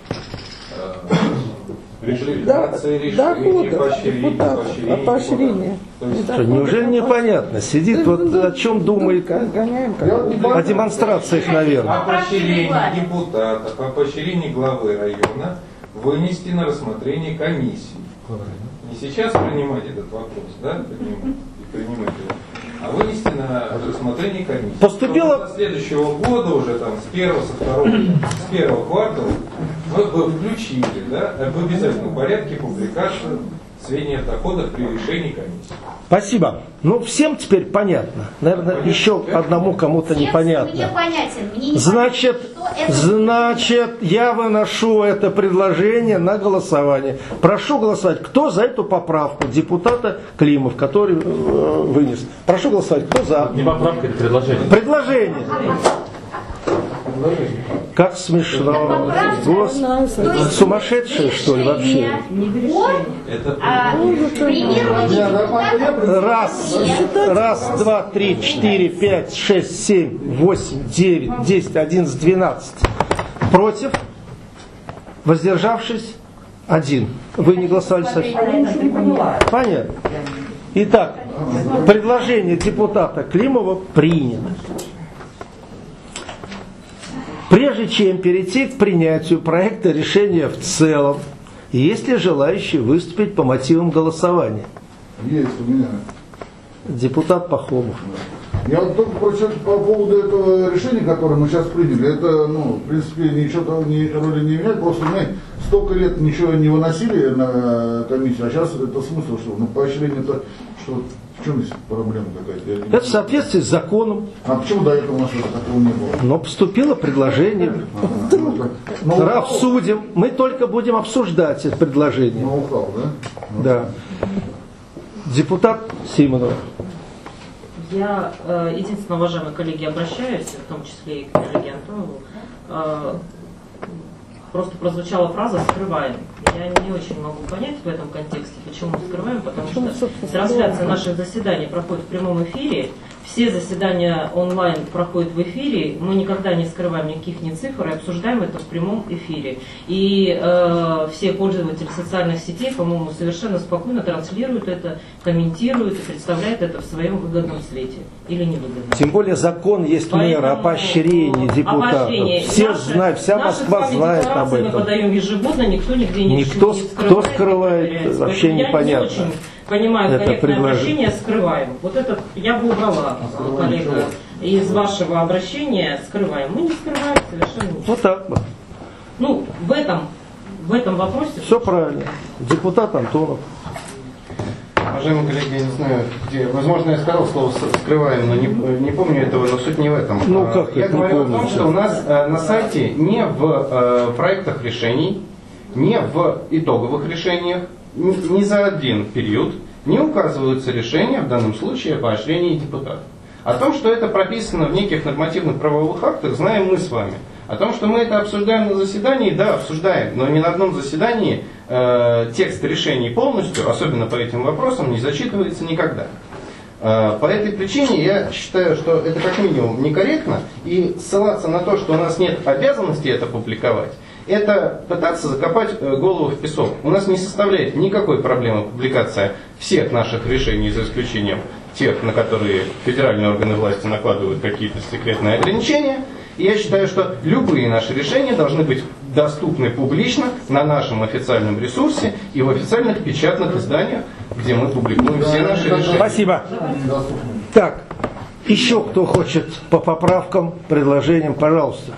Публикация решений, поощрение, поощрение. Что, неужели непонятно? Сидит вот о чем думает, о демонстрациях, наверное. О поощрении депутатов, о поощрении главы района вынести на рассмотрение комиссии. Не сейчас принимать этот вопрос, да, принимать, принимать его, а вынести на рассмотрение комиссии. Поступило... Со следующего года уже там с первого, со второго, с первого квартала мы бы включили, да, в обязательном порядке публикацию сведений о доходах при решении комиссии. Спасибо. Ну, всем теперь понятно. Наверное, понятно. Еще одному кому-то непонятно. Мне понятен. Мне не значит, понятно, значит, я выношу это предложение на голосование. Прошу голосовать. Кто за эту поправку депутата Климов, который э, вынес? Прошу голосовать. Кто за? Не поправка, это предложение. Предложение. Как смешно. Господи, сумасшедшие, что ли, вообще? Раз, раз, два, три, четыре, пять, шесть, семь, восемь, девять, десять, одиннадцать, двенадцать. Против? Воздержавшись? Один. Вы не голосовали, Саша? Понятно. Итак, предложение депутата Климова принято. Прежде чем перейти к принятию проекта решения в целом, есть ли желающие выступить по мотивам голосования? Есть у меня. Депутат Пахомов. Я вот только прочитал по поводу этого решения, которое мы сейчас приняли. Это, ну, в принципе, ничего ни, роли не меняет. Просто мы столько лет ничего не выносили на комиссию, а сейчас это смысл, что ну, поощрение-то, что в чем здесь проблема какая-то? Это в соответствии с законом. А почему до этого у нас такого не было? Но поступило предложение. Ага, ну, так, ну, обсудим. Мы только будем обсуждать это предложение. Ноу-хау, да? Да. Депутат Симонов. Я, единственно, уважаемые коллеги, обращаюсь, в том числе и к коллеге Антонову. Просто прозвучала фраза «скрываем». Я не очень могу понять в этом контексте, почему скрываем, потому что трансляция наших заседаний проходит в прямом эфире, все заседания онлайн проходят в эфире, мы никогда не скрываем никаких ни цифр и обсуждаем это в прямом эфире. И э, все пользователи социальных сетей, по-моему, совершенно спокойно транслируют это, комментируют и представляют это в своем выгодном свете или невыгодном. Тем более закон есть мера о поощрении депутатов. Поощрение. Все наши, знают, вся Москва знает об этом. Мы подаем ежегодно, никто нигде не, никто, не скрывает. Кто скрывает, вообще Поэтому непонятно. Я не очень понимаю это корректное предлож... обращение «скрываем». Вот это я бы убрала, коллега, из вашего обращения «скрываем». Мы не скрываем совершенно ничего. Вот так. Ну, в этом, в этом вопросе... Все правильно. Депутат Антонов. Уважаемые коллеги, я не знаю, где, возможно, я сказал слово «скрываем», но не, не помню этого, но суть не в этом. Ну, как я это говорю не о том, что у нас э, на сайте не в э, проектах решений, не в итоговых решениях, ни, ни за один период не указываются решения, в данном случае, о поощрении депутатов. О том, что это прописано в неких нормативных правовых актах, знаем мы с вами. О том, что мы это обсуждаем на заседании, да, обсуждаем, но ни на одном заседании э, текст решений полностью, особенно по этим вопросам, не зачитывается никогда. Э, по этой причине я считаю, что это как минимум некорректно, и ссылаться на то, что у нас нет обязанности это публиковать, это пытаться закопать голову в песок. У нас не составляет никакой проблемы публикация всех наших решений, за исключением тех, на которые федеральные органы власти накладывают какие-то секретные ограничения. И я считаю, что любые наши решения должны быть доступны публично на нашем официальном ресурсе и в официальных печатных изданиях, где мы публикуем все наши решения. Спасибо. Так, еще кто хочет по поправкам, предложениям, пожалуйста.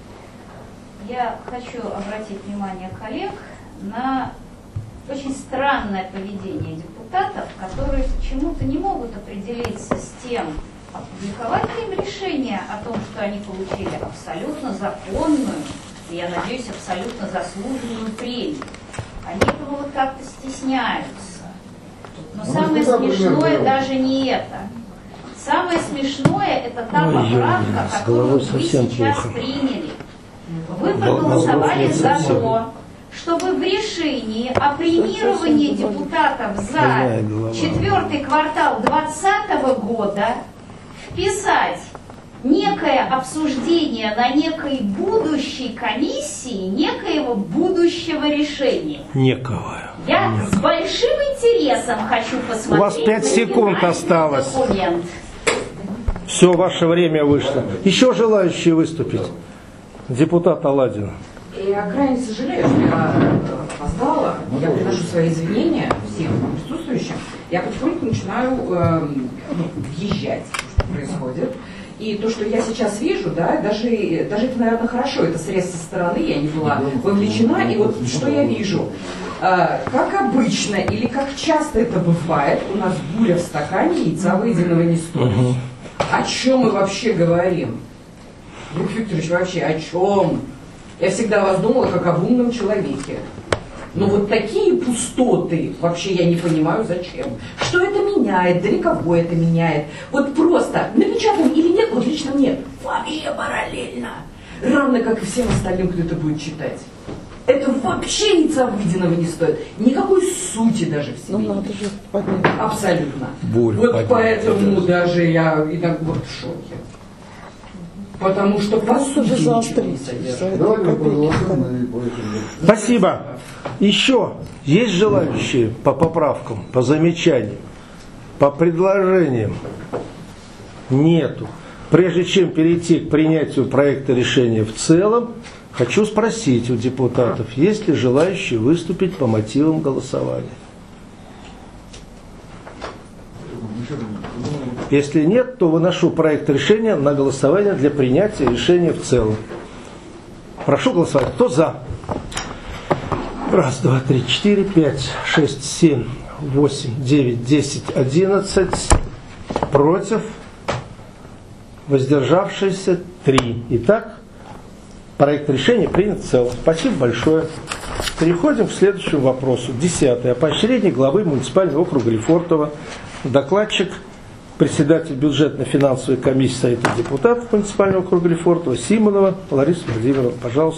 Я хочу обратить внимание коллег на очень странное поведение депутатов, которые почему-то не могут определиться с тем, опубликовать ли им решение о том, что они получили абсолютно законную, и, я надеюсь, абсолютно заслуженную премию. Они этого вот как-то стесняются. Но самое смешное даже не это. Самое смешное это та поправка, которую вы сейчас приняли. Вы проголосовали за то, чтобы в решении о премировании депутатов за четвертый квартал двадцатого года вписать некое обсуждение на некой будущей комиссии некоего будущего решения. Некого. Я Некого. с большим интересом хочу посмотреть. У вас пять секунд осталось. Документ. Все, ваше время вышло. Еще желающие выступить? Депутат Аладдин. Я крайне сожалею, что я опоздала. Я приношу свои извинения всем присутствующим. Я потихоньку начинаю э, ну, въезжать, что происходит. И то, что я сейчас вижу, да, даже, даже это, наверное, хорошо, это срез со стороны, я не была вовлечена. И вот что я вижу. Э, как обычно, или как часто это бывает, у нас буря в стакане, яйца выеденного не стоит. Угу. О чем мы вообще говорим? Виктор Викторович, вообще о чем? Я всегда вас думала как об умном человеке. Но вот такие пустоты вообще я не понимаю зачем. Что это меняет, для кого это меняет. Вот просто напечатаем или нет, вот лично нет. Вообще параллельно. равно как и всем остальным, кто это будет читать. Это вообще яйца выеденного не стоит. Никакой сути даже в себе. Ну, надо же поднять. Абсолютно. Боль вот поднять, поэтому да. даже я иногда вот в шоке. Потому что по сути ничего не содержит. Спасибо. Еще есть желающие по поправкам, по замечаниям, по предложениям? Нету. Прежде чем перейти к принятию проекта решения в целом, хочу спросить у депутатов, есть ли желающие выступить по мотивам голосования? Если нет, то выношу проект решения на голосование для принятия решения в целом. Прошу голосовать. Кто за? Раз, два, три, четыре, пять, шесть, семь, восемь, девять, десять, одиннадцать. Против? Воздержавшиеся три. Итак, проект решения принят в целом. Спасибо большое. Переходим к следующему вопросу. Десятый. О поощрении главы муниципального округа Лефортово. Докладчик, председатель бюджетно-финансовой комиссии Совета депутатов муниципального округа Лефортово Симонова Лариса Владимировна. Пожалуйста.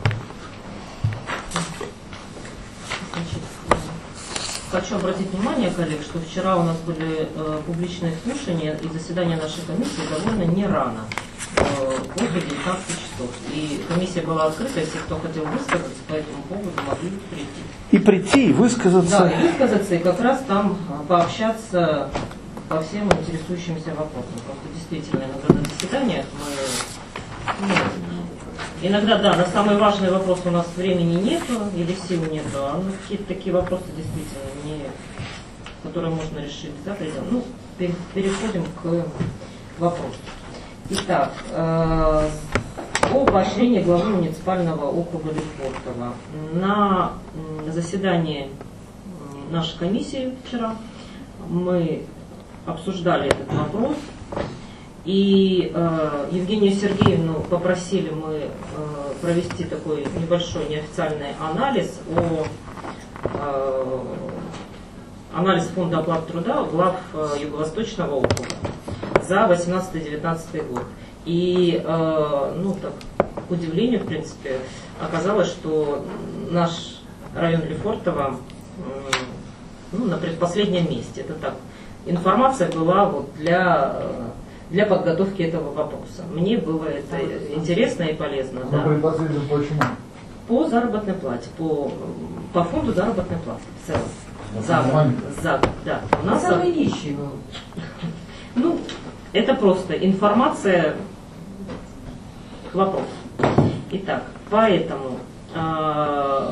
Хочу обратить внимание, коллег, что вчера у нас были э, публичные слушания и заседания нашей комиссии довольно не рано, э, после девятнадцати часов. И комиссия была открыта, если кто хотел высказаться по этому поводу, могли прийти. И прийти, и высказаться. Да, и высказаться, и как раз там пообщаться по всем интересующимся вопросам. Просто действительно иногда на заседаниях мы... Ну, иногда, да, на самые важные вопросы у нас времени нету или сил нету, а ну, какие-то такие вопросы действительно не, которые можно решить за пределами. Ну, переходим к вопросу. Итак, э, о поощрении главы муниципального округа Лефортово. На заседании нашей комиссии вчера мы обсуждали этот вопрос. И э, Евгению Сергеевну попросили мы э, провести такой небольшой неофициальный анализ о э, анализ фонда оплаты труда глав э, Юго-Восточного округа за восемнадцатый-девятнадцатый год. И э, ну так, к удивлению, в принципе, оказалось, что наш район Лефортово э, ну, на предпоследнем месте. Это так. Информация была вот для э, для подготовки этого вопроса. Мне было это интересно и полезно. Да. Почему? По заработной плате, по, по фонду заработной платы в целом. За год, за год, да. У нас самый нищий. Ну, это просто информация к вопросу. Итак, поэтому э,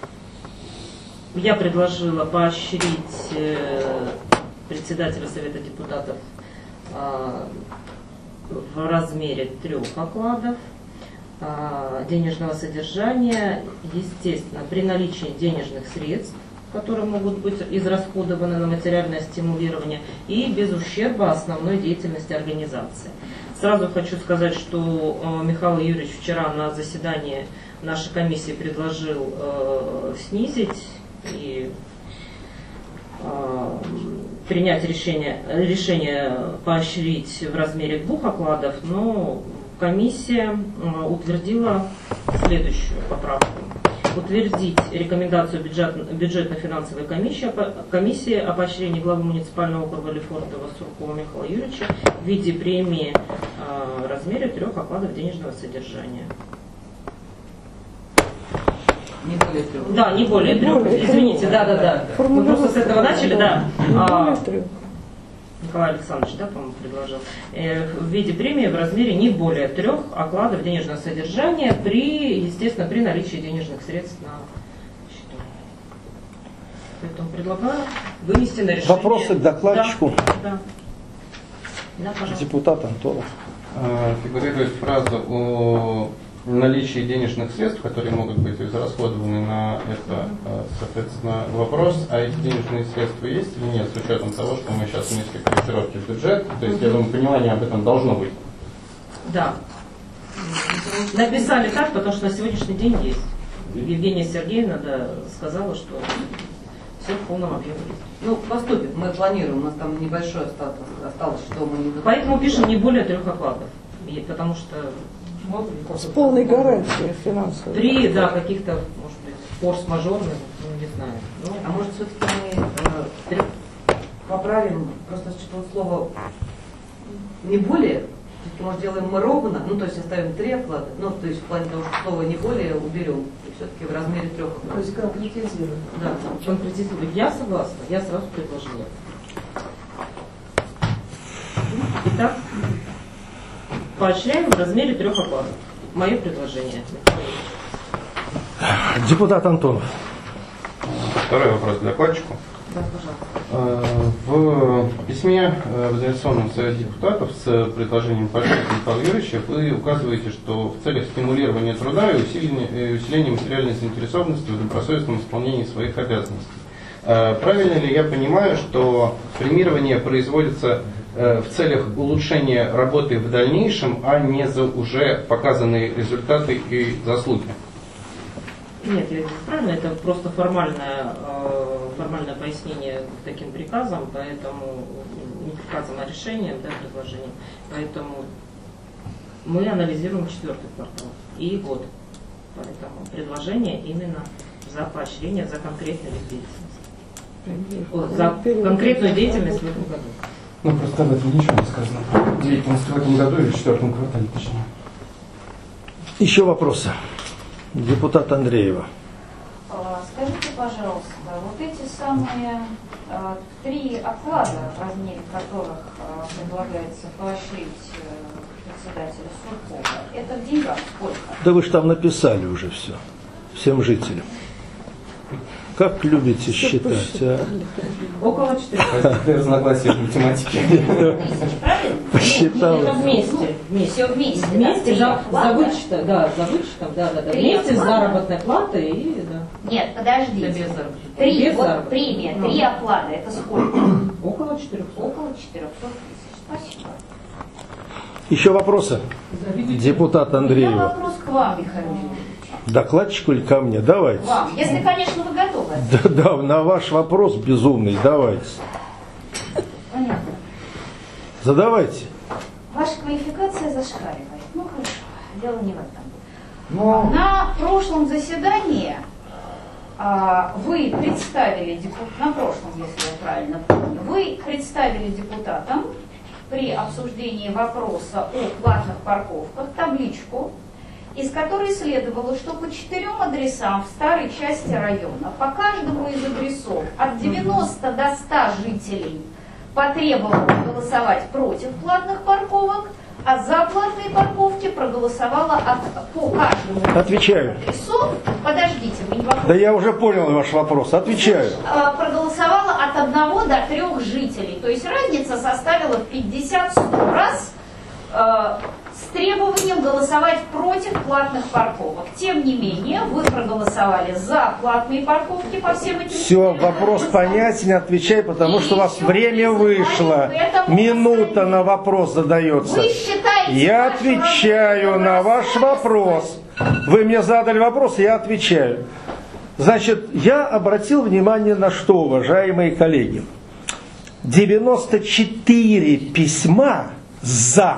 я предложила поощрить э, председателя Совета депутатов в размере трех окладов денежного содержания, естественно, при наличии денежных средств, которые могут быть израсходованы на материальное стимулирование, и без ущерба основной деятельности организации. Сразу хочу сказать, что Михаил Юрьевич вчера на заседании нашей комиссии предложил снизить и принять решение, решение поощрить в размере двух окладов, но комиссия утвердила следующую поправку. Утвердить рекомендацию бюджет, бюджетно-финансовой комиссии, комиссии о поощрении главы муниципального округа Лефортово Суркова Михаила Юрьевича в виде премии в размере трех окладов денежного содержания. Не более трех. Да, не более трех. Извините, да, да, да. Мы просто с этого начали, да. А, Николай Александрович, да, по-моему, предложил. Э, в виде премии в размере не более трех окладов денежного содержания при, естественно, при наличии денежных средств на счету. Поэтому предлагаю вынести на решение. Вопросы к докладчику? Да. Да, пожалуйста. Депутат Антонов. Фигурирует фраза о наличии денежных средств, которые могут быть израсходованы на это, соответственно, вопрос, а эти денежные средства есть или нет, с учетом того, что мы сейчас внесли корректировки в бюджет, то есть, я думаю, понимание об этом должно быть. Да. Написали так, потому что на сегодняшний день есть. Евгения Сергеевна да, сказала, что все в полном объеме есть. Ну, поступит, мы планируем, у нас там небольшой остаток осталось, что мы не... Поэтому пишем не более трех окладов, потому что Вот, С полной гарантией финансовой. Три, да, каких-то, может быть, форс-мажорных, ну, не знаю. Ну, А может, все-таки мы э, поправим, просто что-то слово не более, все-таки, может, делаем мы ровно, ну, то есть оставим три оклада, ну, то есть в плане того, что слово не более уберем, и все-таки в размере трех окладов. То есть конкретизируем. Да, конкретизируем. Я согласна, я сразу предложила. Итак, поощряем в размере трех окладов. Мое предложение. Депутат Антонов. Второй вопрос к докладчику. Да, пожалуйста. В письме в Организационном совете депутатов с предложением Пожарского Михаила Юрьевича вы указываете, что в целях стимулирования труда и усиления, усиления материальной заинтересованности в добросовестном исполнении своих обязанностей. Правильно ли я понимаю, что премирование производится в целях улучшения работы в дальнейшем, а не за уже показанные результаты и заслуги? Нет, я здесь правильно, это просто формальное, формальное пояснение к таким приказам, поэтому не приказом, а решением, да, предложением. Поэтому мы анализируем четвертый квартал и год. Поэтому предложение именно за поощрение, за конкретную деятельность. О, за конкретную деятельность в этом году. Ну, просто об этом ничего не сказано. Деятельность в этом году или в четвертом квартале, точнее. Еще вопросы? Депутат Андреева. Скажите, пожалуйста, вот эти самые э, три оклада, в размере которых э, предлагается поощрить э, председателя Суркова, это в деньгах сколько? Да вы же там написали уже все, всем жителям. Как любите считать, а? Около четырех. Разногласия в математике. Посчитал. Это вместе. Все вместе. Вместе, за, за вычетом, да, за вычетом, да, да, да. Вместе с заработной платой и, да. Нет, подождите. Да, без заработной. Три, Без вот заработной. премия, три оклада, это сколько? Около четырехсот. Около четырехсот тысяч. Спасибо. Еще вопросы? Депутат У меня Андреева. вопрос к вам, Михаил Юрьевич. Докладчику или ко мне? Давайте. Вам, если, конечно, вы готовы. Да, да, на ваш вопрос безумный, давайте. Понятно. Задавайте. Ваша квалификация зашкаливает. Ну хорошо, дело не в этом. Но... На прошлом заседании а, вы представили депутатам, на прошлом, если я правильно помню, вы представили депутатам при обсуждении вопроса о платных парковках табличку, из которой следовало, что по четырем адресам в старой части района, по каждому из адресов от девяноста до ста жителей потребовало голосовать против платных парковок, а за платные парковки проголосовало от, по каждому Отвечаю. адресу, подождите, вы не вопрос. Да я уже понял ваш вопрос, отвечаю. Проголосовало от одного до трех жителей, то есть разница составила в пятьдесят-сто раз э, с требованием голосовать против платных парковок. Тем не менее, вы проголосовали за платные парковки по всем этим... Все, вопрос понятен, отвечай, потому что у вас время вышло. Минута на вопрос задается. Вы считаете, я отвечаю на ваш вопрос. Вы мне задали вопрос, я отвечаю. Значит, я обратил внимание на что, уважаемые коллеги. девяносто четыре письма за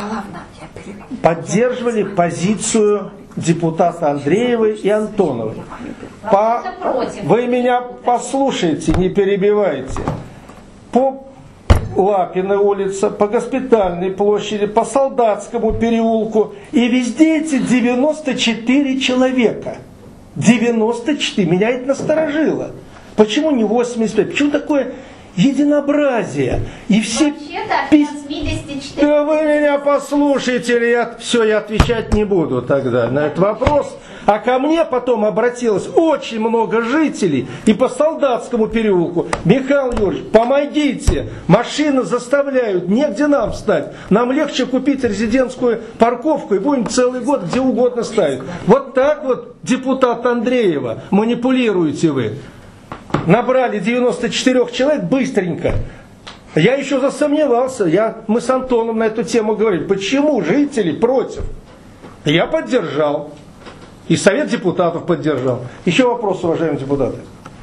поддерживали позицию депутата Андреевой и Антоновой. По... Вы меня послушайте, не перебивайте. По Лапиной улице, по Госпитальной площади, по Солдатскому переулку. И везде эти девяносто четыре человека. девяносто четыре. Меня это насторожило. Почему не восемьдесят пять? Почему такое единообразие? И все... Пис... Да вы меня послушайте, или я... все, я отвечать не буду тогда на этот вопрос. А ко мне потом обратилось очень много жителей и по Солдатскому переулку. Михаил Юрьевич, помогите, машины заставляют, негде нам стать. Нам легче купить резидентскую парковку и будем целый год где угодно ставить. Вот так вот, депутат Андреева, манипулируете вы. Набрали девяносто четыре человек быстренько. Я еще засомневался. Я, мы с Антоном на эту тему говорили. Почему жители против? Я поддержал. И Совет депутатов поддержал. Еще вопрос, уважаемые депутаты.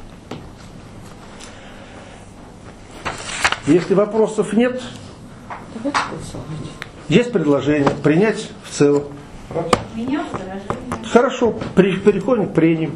Если вопросов нет, есть предложение принять в целом. Против? Меня возражение. Хорошо, при- переходим к прениям.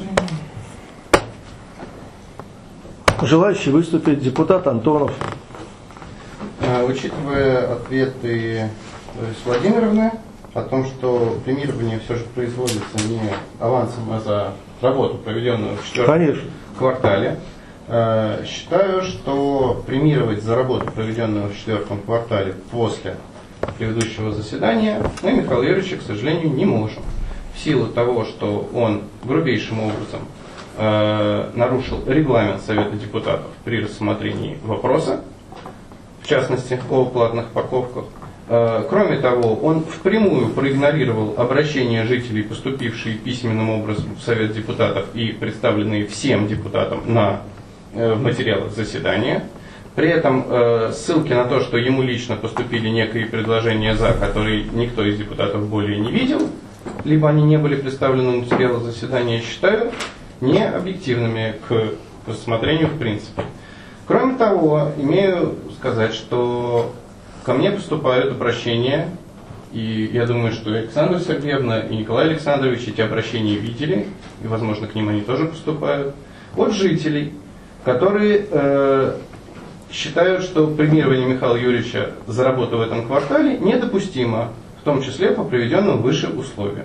Желающий выступить депутат Антонов. Э, Учитывая ответы Ларисы Владимировны о том, что премирование все же производится не авансом, а за работу, проведенную в четвертом Конечно. квартале, э, считаю, что премировать за работу, проведенную в четвертом квартале после предыдущего заседания, мы Михаила Юрьевича, к сожалению, не можем. В силу того, что он грубейшим образом э, нарушил регламент Совета депутатов при рассмотрении вопроса, в частности, о платных парковках. Э, кроме того, он впрямую проигнорировал обращения жителей, поступившие письменным образом в Совет депутатов и представленные всем депутатам на, э, в материалах заседания. При этом э, ссылки на то, что ему лично поступили некие предложения за, которые никто из депутатов более не видел, либо они не были представлены в материалах заседания, считаю не объективными к рассмотрению в принципе. Кроме того, имею сказать, что ко мне поступают обращения, и я думаю, что и Александра Сергеевна, и Николай Александрович эти обращения видели, и, возможно, к ним они тоже поступают, от жителей, которые э, считают, что премирование Михаила Юрьевича за работу в этом квартале недопустимо, в том числе по приведенным выше условиям.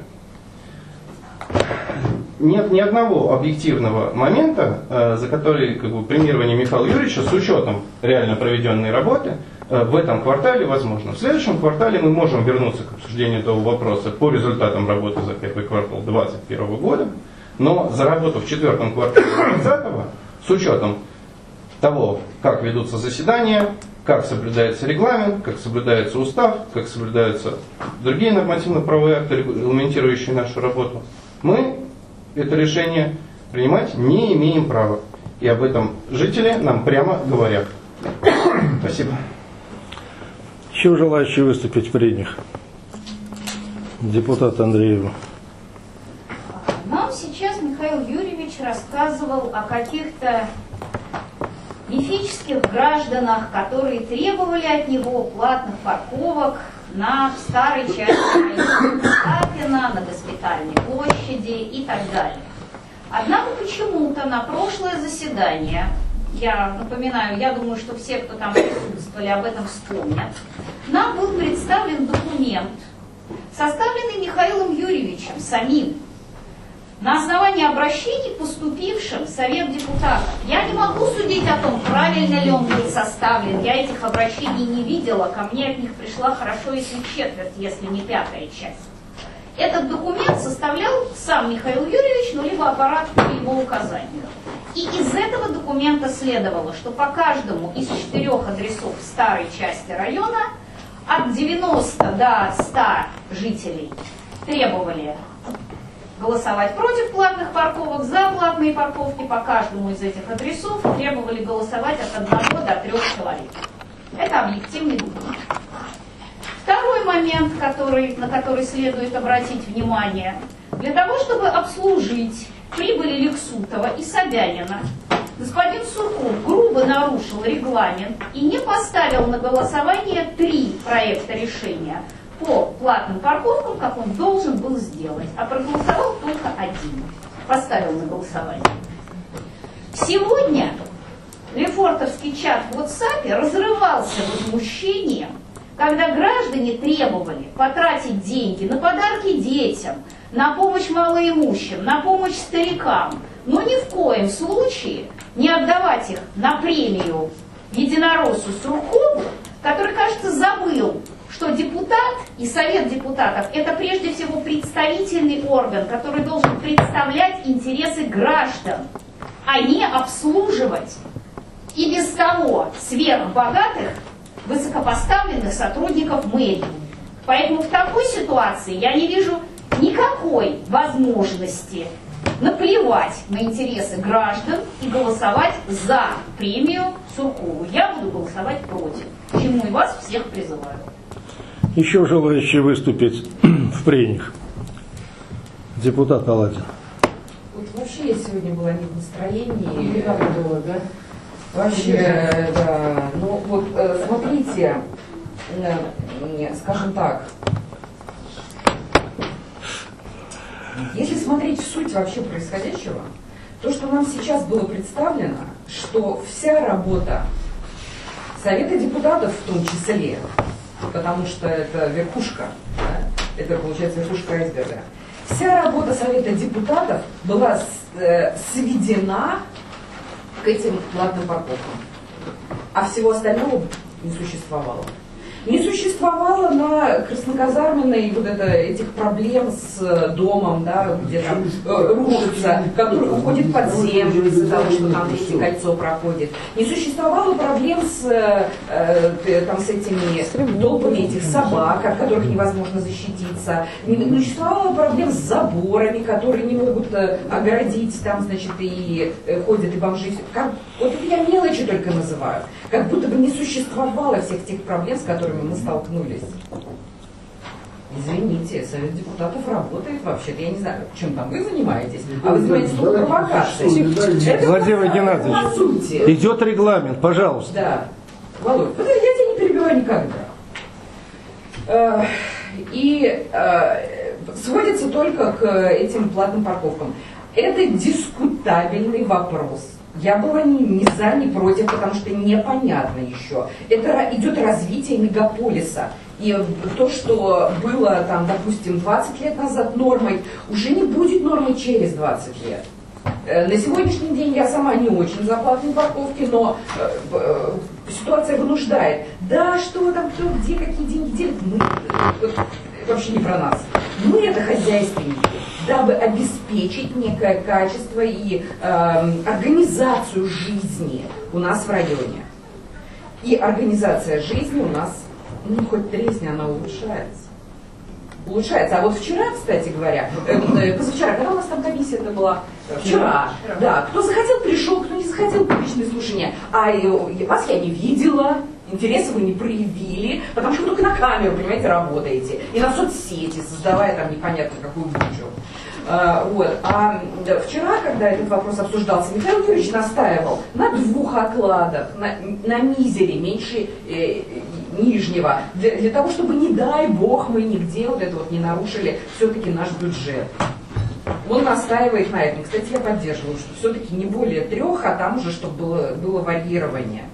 Нет ни одного объективного момента, э, за который как бы, премирование Михаила Юрьевича с учетом реально проведенной работы э, в этом квартале возможно. В следующем квартале мы можем вернуться к обсуждению этого вопроса по результатам работы за первый квартал две тысячи двадцать первого года, но за работу в четвертом квартале две тысячи двадцатого с учетом того, как ведутся заседания, как соблюдается регламент, как соблюдается устав, как соблюдаются другие нормативно-правовые акты, регламентирующие нашу работу, мы это решение принимать не имеем права. И об этом жители нам прямо говорят. Спасибо. Еще желающие выступить в прениях? Депутат Андреева. Нам сейчас Михаил Юрьевич рассказывал о каких-то мифических гражданах, которые требовали от него платных парковок на старой части Стапина, на Госпитальной площади и так далее. Однако почему-то на прошлое заседание, я напоминаю, я думаю, что все, кто там присутствовали, об этом вспомнят, нам был представлен документ, составленный Михаилом Юрьевичем самим, на основании обращений, поступившим в Совет депутатов. Я не могу судить о том, правильно ли он был составлен. Я этих обращений не видела. Ко мне от них пришла хорошо, если четверть, если не пятая часть. Этот документ составлял сам Михаил Юрьевич, ну, либо аппарат по его указанию. И из этого документа следовало, что по каждому из четырех адресов старой части района от девяноста до ста жителей требовали голосовать против платных парковок, за платные парковки. По каждому из этих адресов требовали голосовать от одного до трех человек. Это объективный документ. Второй момент, который, на который следует обратить внимание. Для того, чтобы обслужить прибыли Лексутова и Собянина, господин Сурков грубо нарушил регламент и не поставил на голосование три проекта решения по платным парковкам, как он должен был сделать, а проголосовал только один. Поставил на голосование. Сегодня лефортовский чат в WhatsApp разрывался возмущением, когда граждане требовали потратить деньги на подарки детям, на помощь малоимущим, на помощь старикам, но ни в коем случае не отдавать их на премию единороссу Суркову, который, кажется, забыл, что депутат и Совет депутатов – это прежде всего представительный орган, который должен представлять интересы граждан, а не обслуживать и без того сверхбогатых высокопоставленных сотрудников мэрии. Поэтому в такой ситуации я не вижу никакой возможности наплевать на интересы граждан и голосовать за премию Суркову. Я буду голосовать против, к чему и вас всех призываю. Еще желающие выступить в прениях? Депутат Аладдин. Вот вообще я сегодня была не в настроении. Не надо было, да? Вообще, э, да. Ну вот, э, смотрите, э, скажем так, Если смотреть в суть вообще происходящего, то, что нам сейчас было представлено, что вся работа Совета депутатов в том числе, потому что это верхушка, да, это получается верхушка айсберга, вся работа Совета депутатов была э, сведена к этим платным парковкам, а всего остального не существовало. Не существовало на Красноказарменной вот это, этих проблем с домом, да, где там э, рушится, который уходит под землю из-за того, что там третье кольцо проходит. Не существовало проблем с, э, там, с этими толпами этих собак, от которых невозможно защититься. Не, не существовало проблем с заборами, которые не могут э, огородить, там, значит, и э, ходят и бомжи. Как, вот это я мелочи только называю. Как будто бы не существовало всех тех проблем, с которыми мы столкнулись. Извините, Совет депутатов работает вообще-то. Я не знаю, чем там вы занимаетесь, а вы занимаетесь только провокацией. Владимир Геннадьевич, идет регламент, пожалуйста. Да. Володь, я тебя не перебиваю никогда. И сводится только к этим платным парковкам. Это дискутабельный вопрос. Я была ни, ни за, ни против, потому что непонятно еще. Это идет развитие мегаполиса. И то, что было, там, допустим, двадцать лет назад нормой, уже не будет нормой через двадцать лет. На сегодняшний день я сама не очень за платные парковки, но э, э, ситуация вынуждает. Да, что там, кто, где, какие деньги делят, мы, э, вообще не про нас. Мы это хозяйственники, дабы обеспечить некое качество и э, организацию жизни у нас в районе. И организация жизни у нас, ну, хоть тресни, она улучшается. Улучшается. А вот вчера, кстати говоря, э, э, позавчера, когда у нас там комиссия-то была? Вчера, вчера. Да, кто захотел, пришел, кто не захотел, публичные слушания. А э, вас я не видела. Интереса вы не проявили, потому что вы только на камеру, понимаете, работаете. И на соцсети, создавая там непонятно какую бучу. А, вот. А да, вчера, когда этот вопрос обсуждался, Михаил Юрьевич настаивал на двух окладах, на, на мизере, меньше э, нижнего, для, для того, чтобы, не дай бог, мы нигде вот это вот не нарушили все-таки наш бюджет. Он настаивает на этом. Кстати, я поддерживаю, что все-таки не более трех, а там уже, чтобы было, было варьирование.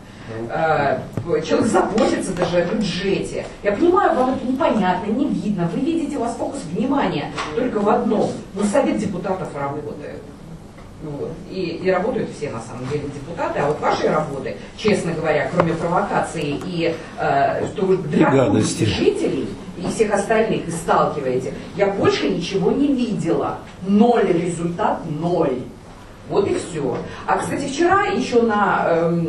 Человек заботится даже о бюджете. Я понимаю, вам это непонятно, не видно. Вы видите, у вас фокус внимания только в одном. Но Совет депутатов работает. Вот. И, и работают все, на самом деле, депутаты. А вот вашей работы, честно говоря, кроме провокации и э, что вы драконите жителей и всех остальных и сталкиваете, я больше ничего не видела. Ноль результат, ноль. Вот и все. А, кстати, вчера еще на, э,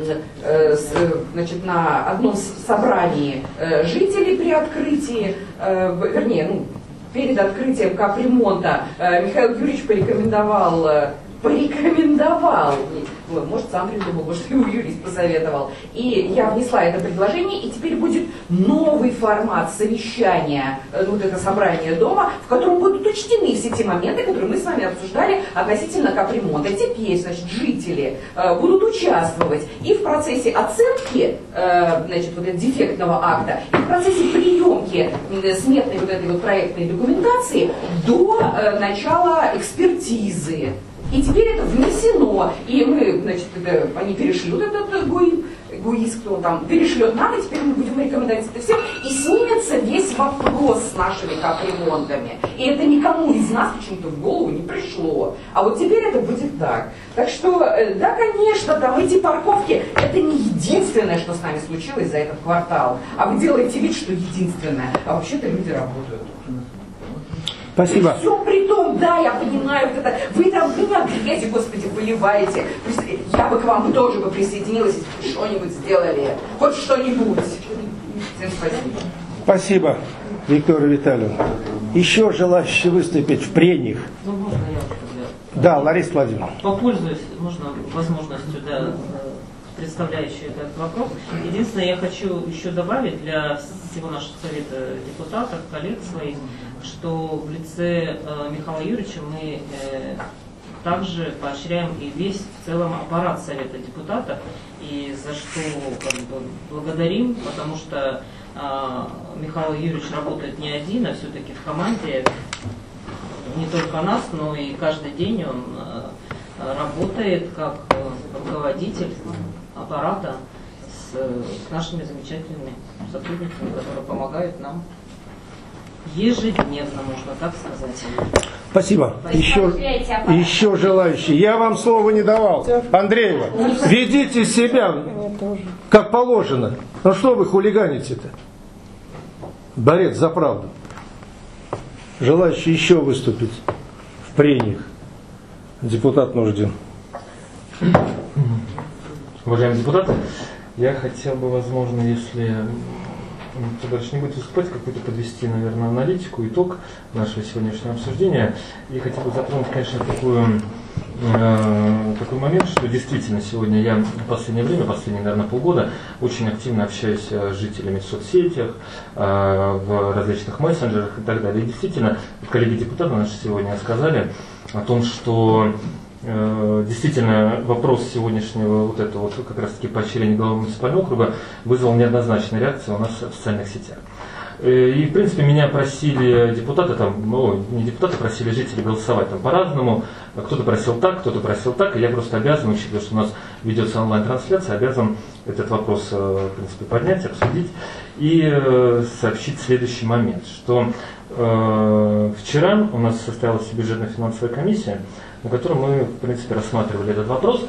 э, значит, на одном собрании э, жителей при открытии, э, вернее, ну, перед открытием капремонта э, Михаил Юрьевич порекомендовал, э, порекомендовал, может, сам придумал, может, его юрист посоветовал. И я внесла это предложение, и теперь будет новый формат совещания, вот это собрание дома, в котором будут учтены все те моменты, которые мы с вами обсуждали относительно капремонта. Теперь, значит, жители э, будут участвовать и в процессе оценки, э, значит, вот этого дефектного акта, и в процессе приемки э, сметной вот этой вот проектной документации до э, начала экспертизы. И теперь это внесено, и мы, значит, это, они перешлют этот ГУИ, ГУИС, кто там, перешлет нам, и теперь мы будем рекомендовать это всем, и снимется весь вопрос с нашими капремонтами. И это никому из нас почему-то в голову не пришло. А вот теперь это будет так. Так что, да, конечно, там эти парковки, это не единственное, что с нами случилось за этот квартал. А вы делаете вид, что единственное. А вообще-то люди работают. Спасибо. Все при том, да, я понимаю, вот это, вы там меня грязью, господи, поливаете. Я бы к вам тоже бы присоединилась, если бы что-нибудь сделали. Хоть что-нибудь. Всем спасибо. Спасибо, Виктория Витальевна. Еще желающие выступить в прениях? Ну, можно я? Да, Лариса Владимировна. Попользуюсь, можно, возможностью, да, представляющей этот вопрос. Единственное, я хочу еще добавить для всего нашего совета депутатов, коллег своих, что в лице э, Михаила Юрьевича мы э, также поощряем и весь в целом аппарат Совета депутатов, и за что как бы благодарим, потому что э, Михаил Юрьевич работает не один, а все-таки в команде. не только нас, но и каждый день он работает как руководитель аппарата с, с нашими замечательными сотрудниками, которые помогают нам ежедневно, можно так сказать. Спасибо. Еще, еще желающие. Я вам слова не давал. Андреева, ведите себя как положено. Ну что вы хулиганите-то? Борец за правду. Желающий еще выступить в прениях. Депутат Нуждин. Уважаемые депутаты, я хотел бы, возможно, если дальше не будет выступать, какую-то подвести, наверное, аналитику, итог нашего сегодняшнего обсуждения. И хотел бы затронуть, конечно, такую, э, такой момент, что действительно сегодня я в последнее время, последние, наверное, полгода, очень активно общаюсь с жителями в соцсетях, э, в различных мессенджерах и так далее. И действительно, коллеги-депутаты наши сегодня сказали о том, что действительно, вопрос сегодняшнего вот этого вот как раз таки поощрения главы муниципального округа вызвал неоднозначную реакцию у нас в социальных сетях. И, в принципе, меня просили депутаты, там, ну, не депутаты, просили жители голосовать там по-разному. Кто-то просил так, кто-то просил так, и я просто обязан, учитывая, что у нас ведется онлайн-трансляция, обязан этот вопрос, в принципе, поднять, обсудить и сообщить следующий момент, что э, вчера у нас состоялась бюджетно-финансовая комиссия, на котором мы, в принципе, рассматривали этот вопрос.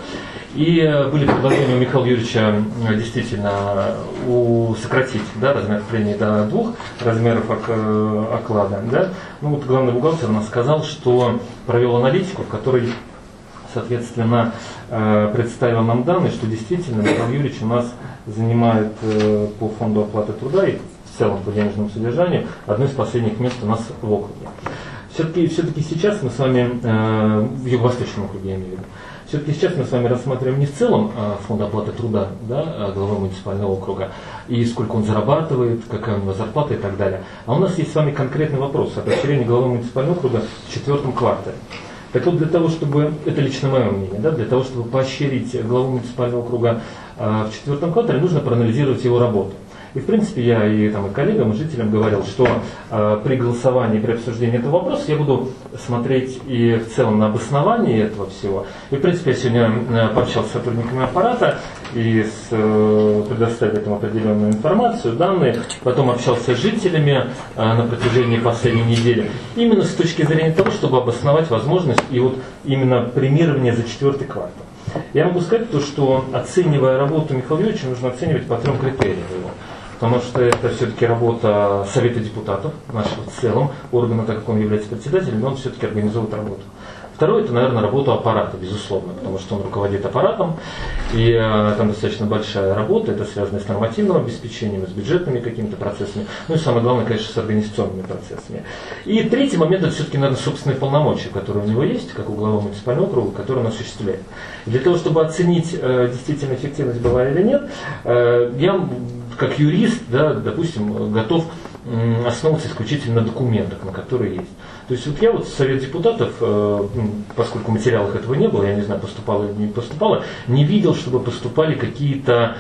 И были предложения у Михаила Юрьевича действительно у, сократить, да, размер премии до двух размеров оклада. Да. Ну, вот главный бухгалтер у нас сказал, что провел аналитику, в которой, соответственно, представил нам данные, что действительно Михаил Юрьевич у нас занимает по фонду оплаты труда и в целом по денежному содержанию одно из последних мест у нас в округе. Все-таки, все-таки сейчас мы с вами, э, в Юго-Восточном округе я имею в виду, все-таки сейчас мы с вами рассматриваем не в целом э, фонд оплаты труда, да, главы муниципального округа, и сколько он зарабатывает, какая у него зарплата и так далее. А у нас есть с вами конкретный вопрос о поощрении главы муниципального округа в четвертом квартале. Так вот, для того, чтобы, это лично мое мнение, да, для того, чтобы поощрить главу муниципального округа э, в четвертом квартале, нужно проанализировать его работу. И, в принципе, я и, там, и коллегам, и жителям говорил, что э, при голосовании, при обсуждении этого вопроса я буду смотреть и в целом на обоснование этого всего. И, в принципе, я сегодня э, пообщался с сотрудниками аппарата и с, э, предоставил им определенную информацию, данные. Потом общался с жителями э, на протяжении последней недели. Именно с точки зрения того, чтобы обосновать возможность и вот именно премирование за четвертый квартал. Я могу сказать то, что оценивая работу Михаила Юрьевича, нужно оценивать по трем критериям его. Потому что это все-таки работа Совета депутатов, нашего в целом органа, так как он является председателем, но он все-таки организует работу. Второе, это, наверное, работа аппарата, безусловно, потому что он руководит аппаратом, и э, там достаточно большая работа, это связано с нормативным обеспечением, с бюджетными какими-то процессами, ну и самое главное, конечно, с организационными процессами. И третий момент, это все-таки, наверное, собственные полномочия, которые у него есть, как у главы муниципального округа, которые он осуществляет. И для того, чтобы оценить, э, действительно эффективность была или нет, э, я, как юрист, да, допустим, готов э, основываться исключительно на документах, на которые есть. То есть вот я вот в Совет депутатов, э, поскольку в материалах этого не было, я не знаю, поступало или не поступало, не видел, чтобы поступали какие-то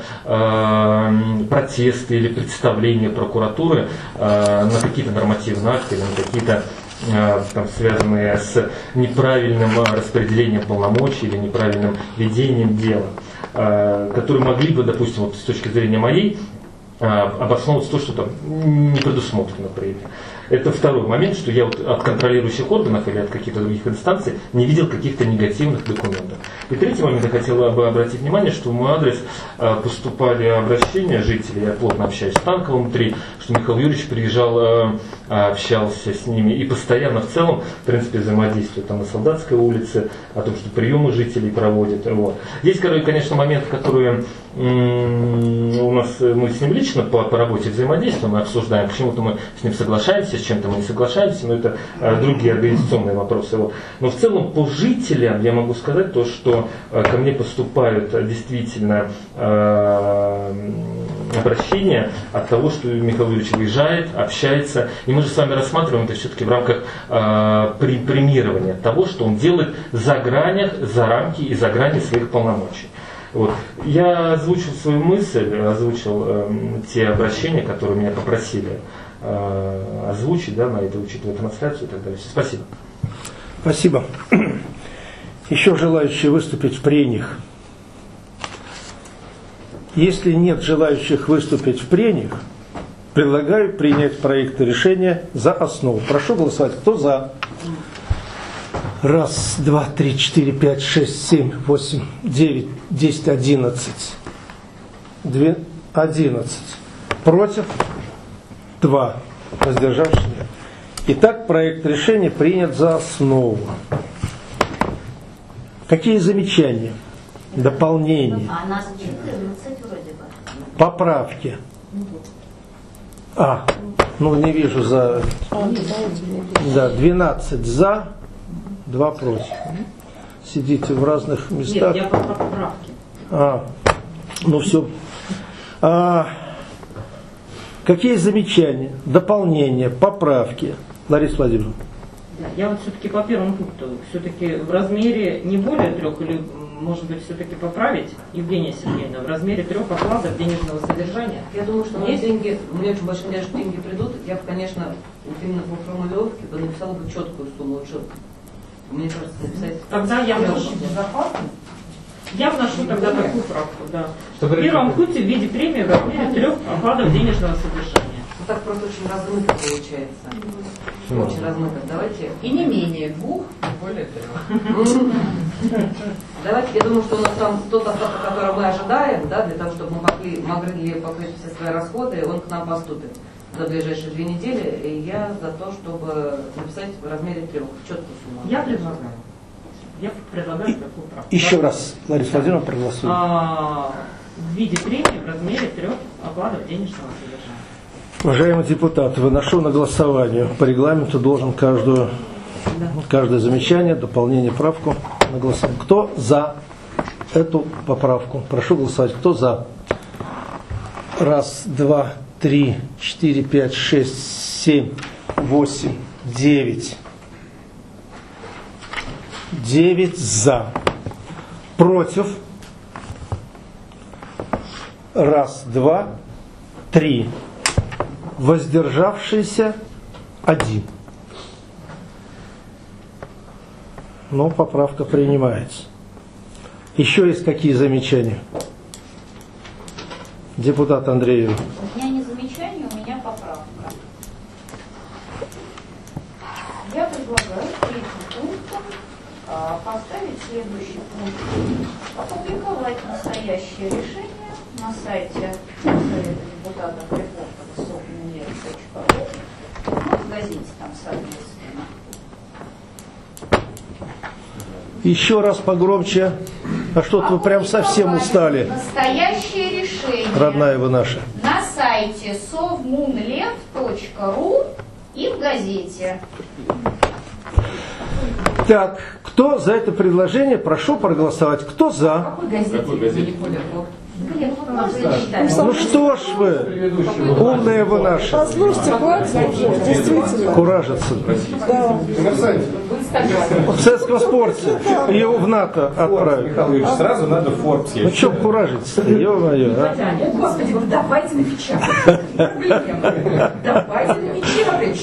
э, протесты или представления прокуратуры э, на какие-то нормативные акты или на какие-то э, там, связанные с неправильным распределением полномочий или неправильным ведением дела, э, которые могли бы, допустим, вот с точки зрения моей, э, обосновывать то, что там не предусмотрено премия. Это второй момент, что я вот от контролирующих органов или от каких-то других инстанций не видел каких-то негативных документов. И третий момент, я хотел бы обратить внимание, что в мой адрес поступали обращения жителей, я плотно общаюсь с Танковым три, что Михаил Юрьевич приезжал, общался с ними и постоянно в целом, в принципе, взаимодействует там на Солдатской улице, о том, что приемы жителей проводит. Вот. Есть, конечно, моменты, которые у нас, мы с ним лично по, по работе взаимодействуем, мы обсуждаем, почему-то мы с ним соглашаемся, с чем-то мы не соглашаемся, но это а, другие организационные вопросы. Вот. Но в целом по жителям я могу сказать то, что а, ко мне поступают а, действительно а, обращения от того, что Михаил Юрьевич выезжает, общается, и мы же с вами рассматриваем это все-таки в рамках а, при, премирования того, что он делает за гранях, за рамки и за грани своих полномочий. Вот. Я озвучил свою мысль, озвучил э, те обращения, которые меня попросили э, озвучить, да, на это, учитывая трансляцию и так далее. Спасибо. Спасибо. Еще желающие выступить в прениях? Если нет желающих выступить в прениях, предлагаю принять проект решения за основу. Прошу голосовать. Кто за? Раз, два, три, четыре, пять, шесть, семь, восемь, девять, десять, одиннадцать. Две, одиннадцать. Против? Два. Воздержавшись нет. Итак, проект решения принят за основу. Какие замечания? Дополнения? А нас четырнадцать вроде бы. Поправки? А, ну не вижу за... Да, двенадцать за, два против. Сидите в разных местах. Нет, я по поправке. А, ну все. А, какие замечания, дополнения, поправки? Лариса Владимировна. Да, я вот все-таки по первому пункту, все-таки в размере не более трех, или может быть все-таки поправить, Евгения Сергеевна, в размере трех окладов денежного содержания. Я думаю, что есть деньги, у меня очень большие надежды, что деньги придут. Я бы, конечно, вот именно по формулировке бы написала бы четкую сумму, вот четко. Мне кажется, написать... Тогда я вношу, я вношу тогда такую правку, да. В первом пункте в виде премии в размере трех окладов денежного содержания. Ну так просто очень размыто получается. Ну. Очень размыто. Давайте. И не менее двух, не более трех. Давайте, я думаю, что у нас там тот остаток, который мы ожидаем, да, для того, чтобы мы могли, могли покрыть все свои расходы, он к нам поступит за ближайшие две недели. И я за то, чтобы написать в размере трех, четкую сумму. Я предлагаю. Я предлагаю такую правку. Еще раз, Лариса Владимировна, проголосует. А, в виде премии в размере трех окладов денежного содержания. Уважаемые депутаты, выношу на голосование. По регламенту должен каждую, каждое замечание, дополнение, правку на голосование. Кто за эту поправку? Прошу голосовать. Кто за? Раз, два, три, четыре, пять, шесть, семь, восемь, девять. Девять за. Против? Раз, два, три. Воздержавшийся один. Ну, поправка принимается. Еще есть какие замечания? Депутат Андреев. У меня не замечание, у меня поправка. Я предлагаю третьим пунктом а, поставить следующий пункт. Опубликовать настоящее решение на сайте Совета депутатов Реформы Совмунлев точка ру, ну, в газете там, соответственно. Еще раз погромче. А что-то вы прям совсем устали. Настоящее решение. Родная вы наша. На сайте совмунлев точка ру и в газете. Так, кто за это предложение, прошу проголосовать. Кто за? Какой газете? Какой газете? Ну что ж вы, умные вы наши. Послушайте, хватит уже, действительно. Куражится. Да. В советском спорте его в НАТО отправили. Михайлович, сразу надо Forbes есть. Ну что куражиться-то, ё-моё, а? Господи, вы давайте напечатаем. Давайте напечатаем.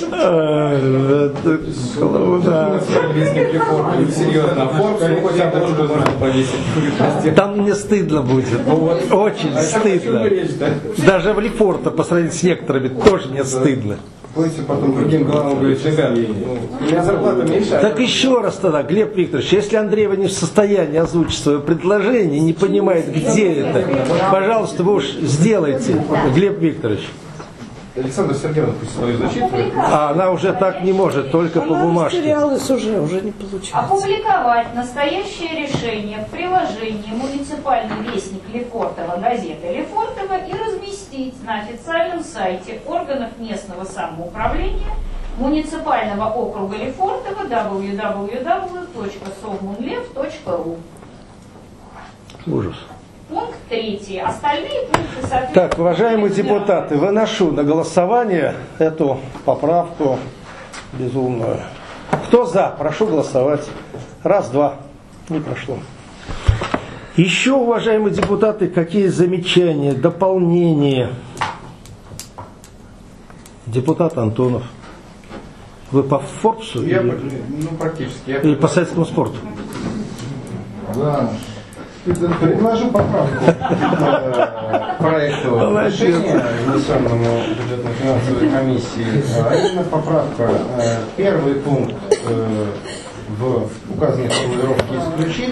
Серьезно, Forbes хоть обложку можно повесить. Там мне стыдно будет. Очень стыдно. Даже в Лефорто по сравнению с некоторыми тоже мне стыдно. Будете потом другим главам говорить, ребят, у меня зарплата меньше. Так еще раз тогда, Глеб Викторович, если Андреева не в состоянии озвучить свое предложение, не понимает, где это, пожалуйста, вы уж сделайте, Глеб Викторович. Александра Сергеевна пусть свою зачитывает. А она уже так не может, только по бумажке. Терялась уже, уже не получается. Опубликовать настоящее решение в приложении «Муниципальный вестник Лефортово», газета Лефортово, и разместить на официальном сайте органов местного самоуправления муниципального округа Лефортово дабл ю дабл ю дабл ю точка совмунлев точка ру. Ужас. Пункт третий. Остальные пункты соответственно. Так, уважаемые депутаты, выношу на голосование эту поправку безумную. Кто за? Прошу голосовать. Раз, два. Не прошло. Еще, уважаемые депутаты, какие замечания, дополнения? Депутат Антонов. Вы по Форбсу? Я, или, ну, практически. Я или по советскому спорту? Да. Предложу поправку к проекту решения, внесенному бюджетно-финансовой комиссии. А именно поправка. Первый пункт в указанной формулировке исключить.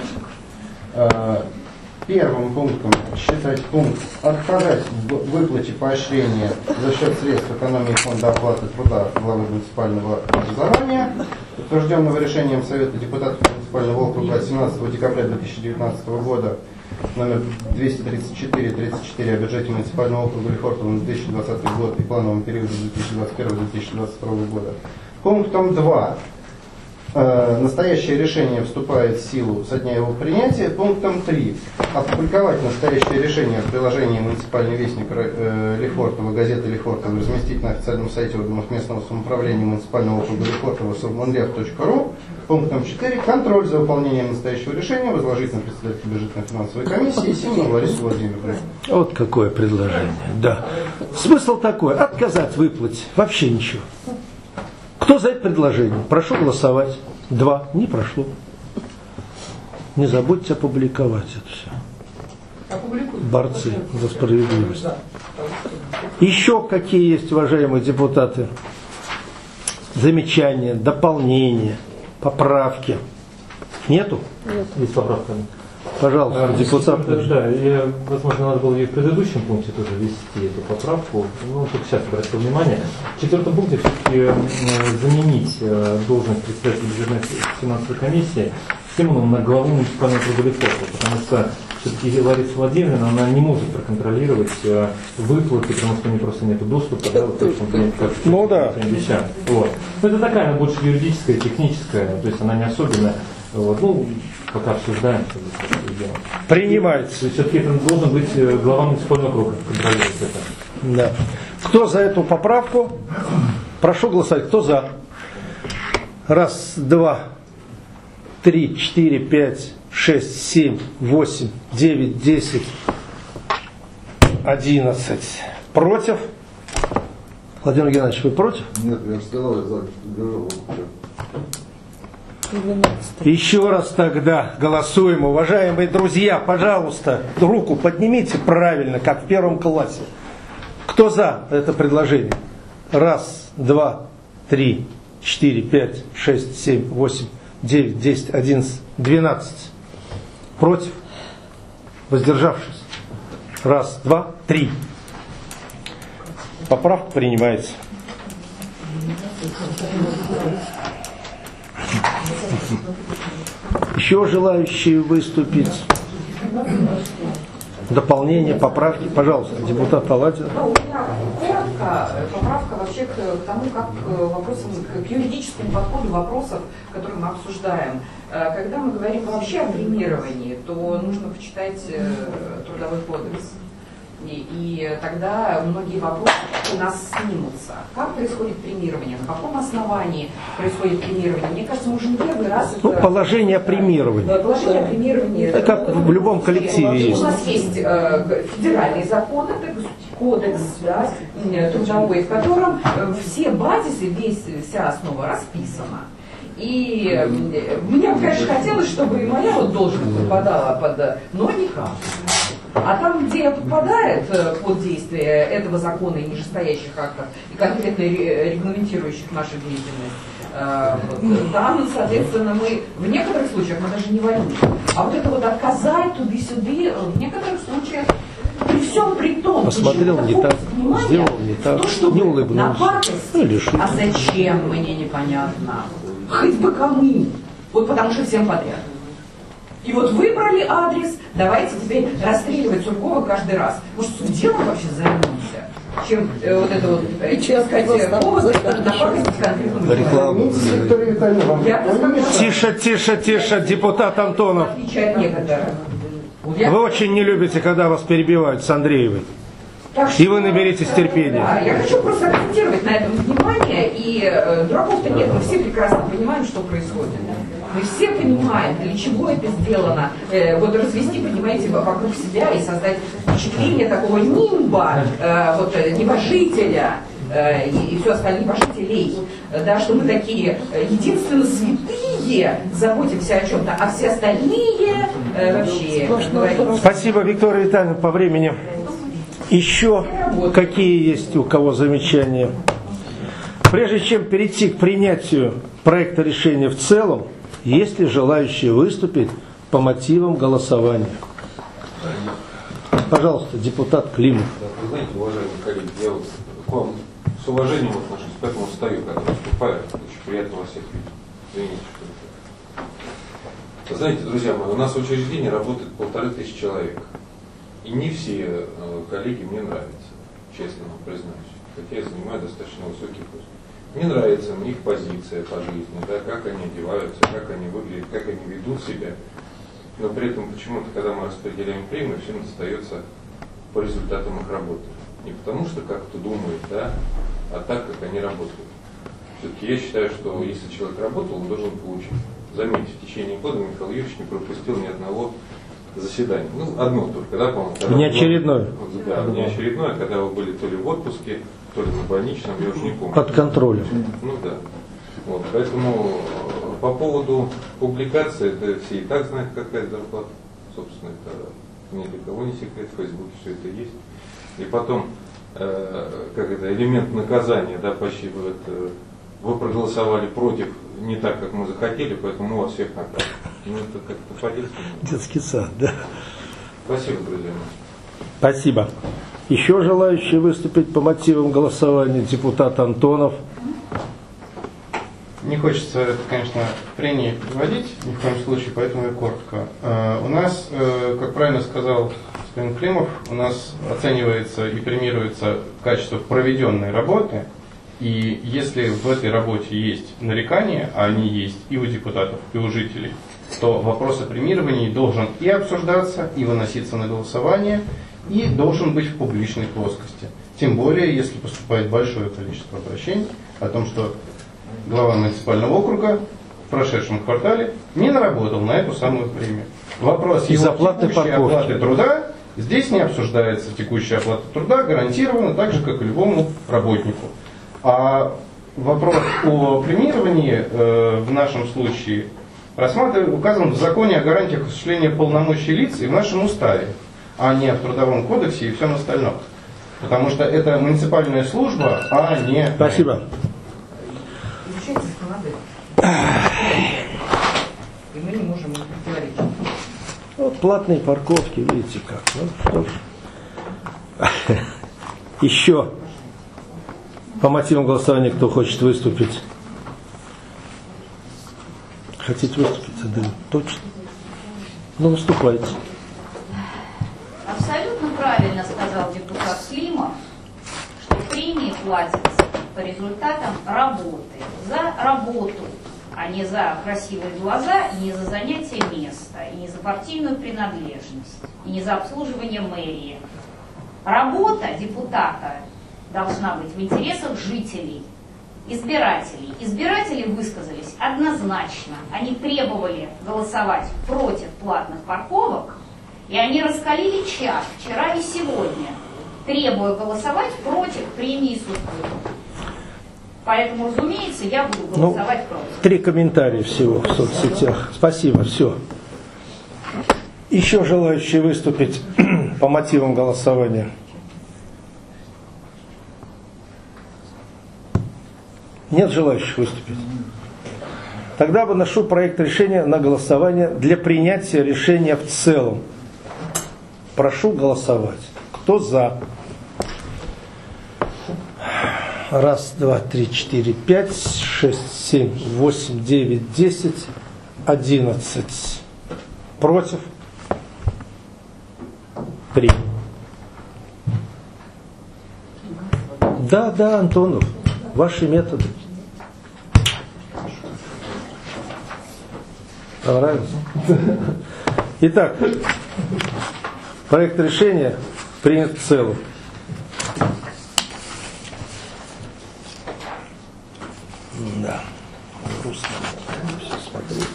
Первым пунктом считать пункт «Отказать в выплате поощрения за счет средств экономии фонда оплаты труда главы муниципального образования, утвержденного решением Совета депутатов муниципального округа от семнадцатого декабря две тысячи девятнадцатого года номер двести тридцать четыре тридцать четыре о бюджете муниципального округа Лефортово на две тысячи двадцатый год и плановом периоде две тысячи двадцать первого — две тысячи двадцать второго года». Пунктом два. Настоящее решение вступает в силу со дня его принятия. Пунктом три. Опубликовать настоящее решение в приложении «Муниципальный вестник» Лефортово, газеты Лефортово, разместить на официальном сайте органов местного самоуправления муниципального округа Лефортово совмонлев точка ру. Пунктом четыре. Контроль за выполнением настоящего решения возложить на председателя бюджетно-финансовой комиссии Симонову Ларису Владимировну. Вот какое предложение. Да. Смысл такой. Отказать в выплате. Вообще ничего. Кто за это предложение? Прошу голосовать. Два. Не прошло. Не забудьте опубликовать это все. Борцы за справедливость. Еще какие есть, уважаемые депутаты, замечания, дополнения, поправки? Нету? Нет. Есть поправка. Пожалуйста, а, депутат. Да, и, возможно, надо было и в предыдущем пункте тоже ввести эту поправку. Ну, только сейчас обратил внимание. В четвертом пункте все-таки э, заменить э, должность председателя бюджетной финансовой комиссии Симонову на главу муниципального округа Лефортово, потому что все-таки Лариса Владимировна, она не может проконтролировать э, выплаты, потому что у нее просто нет доступа, да, вот, как, ну да. Вещам. Вот. Но это такая, она больше юридическая, техническая, то есть она не особенно. Вот, ну, пока обсуждаем, что делаем. Принимается. То есть все-таки это должен быть глава муниципального округа контролировать это. Да. Кто за эту поправку? Прошу голосовать. Кто за? Раз, два, три, четыре, пять, шесть, семь, восемь, девять, десять, одиннадцать. Против? Владимир Геннадьевич, вы против? Нет, я же сказал, я за. Еще раз тогда голосуем. Уважаемые друзья, пожалуйста, руку поднимите правильно, как в первом классе. Кто за это предложение? Раз, два, три, четыре, пять, шесть, семь, восемь, девять, десять, одиннадцать, двенадцать. Против? Воздержавшись? Раз, два, три. Поправка принимается. Еще желающие выступить? Дополнение, поправки? Пожалуйста, депутат Аладин. Да, у меня коротко поправка вообще к тому, как вопросам, к юридическому подходу вопросов, которые мы обсуждаем. Когда мы говорим вообще о премировании, то нужно почитать Трудовой кодекс. И, и тогда многие вопросы у нас снимутся. Как происходит премирование? На каком основании происходит премирование? Мне кажется, мы уже не первый раз... Ну, это... положение о премировании. Положение о премировании. Это как в любом коллективе есть. У нас есть э, федеральный закон, это кодекс, да, трудовой, в котором все базисы, весь, вся основа расписана. И э, мне бы, конечно, хотелось, чтобы и моя вот должность подпадала под... Но никак. А там, где подпадает под действие этого закона и нижестоящих актов, и конкретно регламентирующих нашу деятельность, там, соответственно, мы в некоторых случаях мы даже не воюем. А вот это вот отказать туды-сюды, в некоторых случаях, при всем при том, посмотрел не так, сделал не так, то, не улыбнулся. Ну, а зачем, мне непонятно. Хоть бы кому. Вот потому что всем подряд. И вот выбрали адрес, давайте теперь расстреливать Суркова каждый раз. Может, судьям вообще займемся? Чем э, вот это вот, э, чем сказать, повод напакостить конкретному рекламу. Тише, тише, тише, депутат Антонов. В отличие от некоторых. Вы очень не любите, когда вас перебивают с Андреевой. Что, и вы наберитесь терпения. Да, я хочу просто акцентировать на этом внимание, и э, дураков-то нет, мы все прекрасно понимаем, что происходит. Мы все понимаем, для чего это сделано. Э, вот развести, понимаете, вокруг себя и создать впечатление такого нимба, э, вот, небожителя, э, и, и все остальные вожителей, да, что мы такие э, единственно святые, заботимся о чем-то, а все остальные э, вообще говорим. Спасибо, Виктория Витальевна, по времени. Еще какие есть у кого замечания? Прежде чем перейти к принятию проекта решения в целом, есть ли желающие выступить по мотивам голосования? Пожалуйста, депутат Климов. Да, вы знаете, уважаемые коллеги, я вот к вам с уважением отношусь, поэтому встаю, когда выступаю. Очень приятно вас всех видеть. Извините, что это. Знаете, друзья мои, у нас в учреждении работает полторы тысячи человек. И не все коллеги мне нравятся, честно вам признаюсь. Хотя я занимаю достаточно высокий пост. Мне нравится их позиция по жизни, да, как они одеваются, как они выглядят, как они ведут себя. Но при этом почему-то, когда мы распределяем премию, всем достается по результатам их работы. Не потому что как-то думают, да, а так, как они работают. Все-таки я считаю, что если человек работал, он должен получить. Заметьте, в течение года Михаил Юрьевич не пропустил ни одного заседания. Ну, одно только, да, по-моему. Не очередное. Да, не очередное, когда вы были то ли в отпуске, то ли на больничном, я уже не помню. Под контролем. Ну да. Вот, поэтому по поводу публикации, это все и так знают, какая зарплата. Собственно, это ни для кого не секрет, в Фейсбуке все это есть. И потом, э, как это, элемент наказания, да, почти вы, это, вы проголосовали против не так, как мы захотели, поэтому мы вас всех наказываем. Ну, это как-то по-детски. Детский сад, да. Спасибо, друзья мои. Спасибо. Еще желающие выступить по мотивам голосования? Депутат Антонов. Не хочется это, конечно, прения приводить ни в коем случае, поэтому я коротко. Uh, у нас, uh, как правильно сказал господин Климов, у нас оценивается и премируется качество проведенной работы. И если в этой работе есть нарекания, а они есть и у депутатов, и у жителей, то вопрос о премировании должен и обсуждаться, и выноситься на голосование, и должен быть в публичной плоскости. Тем более, если поступает большое количество обращений о том, что глава муниципального округа в прошедшем квартале не наработал на эту самую премию. Вопрос его текущей оплаты труда здесь не обсуждается. Текущая оплата труда гарантирована так же, как и любому работнику. А вопрос о премировании э, в нашем случае рассматривается, указан в законе о гарантиях осуществления полномочий лиц и в нашем уставе, а не в Трудовом кодексе и всем остальном. Потому что это муниципальная служба, а не... Спасибо. Изучайте законодательство. И мы не можем им противоречить. Вот платные парковки, видите как. Ну, что ж. Еще по мотивам голосования, кто хочет выступить? Хотите выступить, Андрей? Точно? Ну, выступайте. Абсолютно правильно сказал депутат Климов, что премии платятся по результатам работы, за работу, а не за красивые глаза, и не за занятие места, и не за партийную принадлежность, и не за обслуживание мэрии. Работа депутата должна быть в интересах жителей, избирателей. Избиратели высказались однозначно. Они требовали голосовать против платных парковок, и они раскалили чат вчера и сегодня, требуя голосовать против премии Сухой. Поэтому, разумеется, я буду голосовать ну, против. Три комментария всего в соцсетях. Спасибо, все. Еще желающие выступить по мотивам голосования? Нет желающих выступить? Тогда выношу проект решения на голосование для принятия решения в целом. Прошу голосовать. Кто за? Раз, два, три, четыре, пять, шесть, семь, восемь, девять, десять, одиннадцать. Против? Три. Да, да, Антонов. Ваши методы. Понравилось? Итак, проект решения принят в целом. Да, грустно. Все смотреть.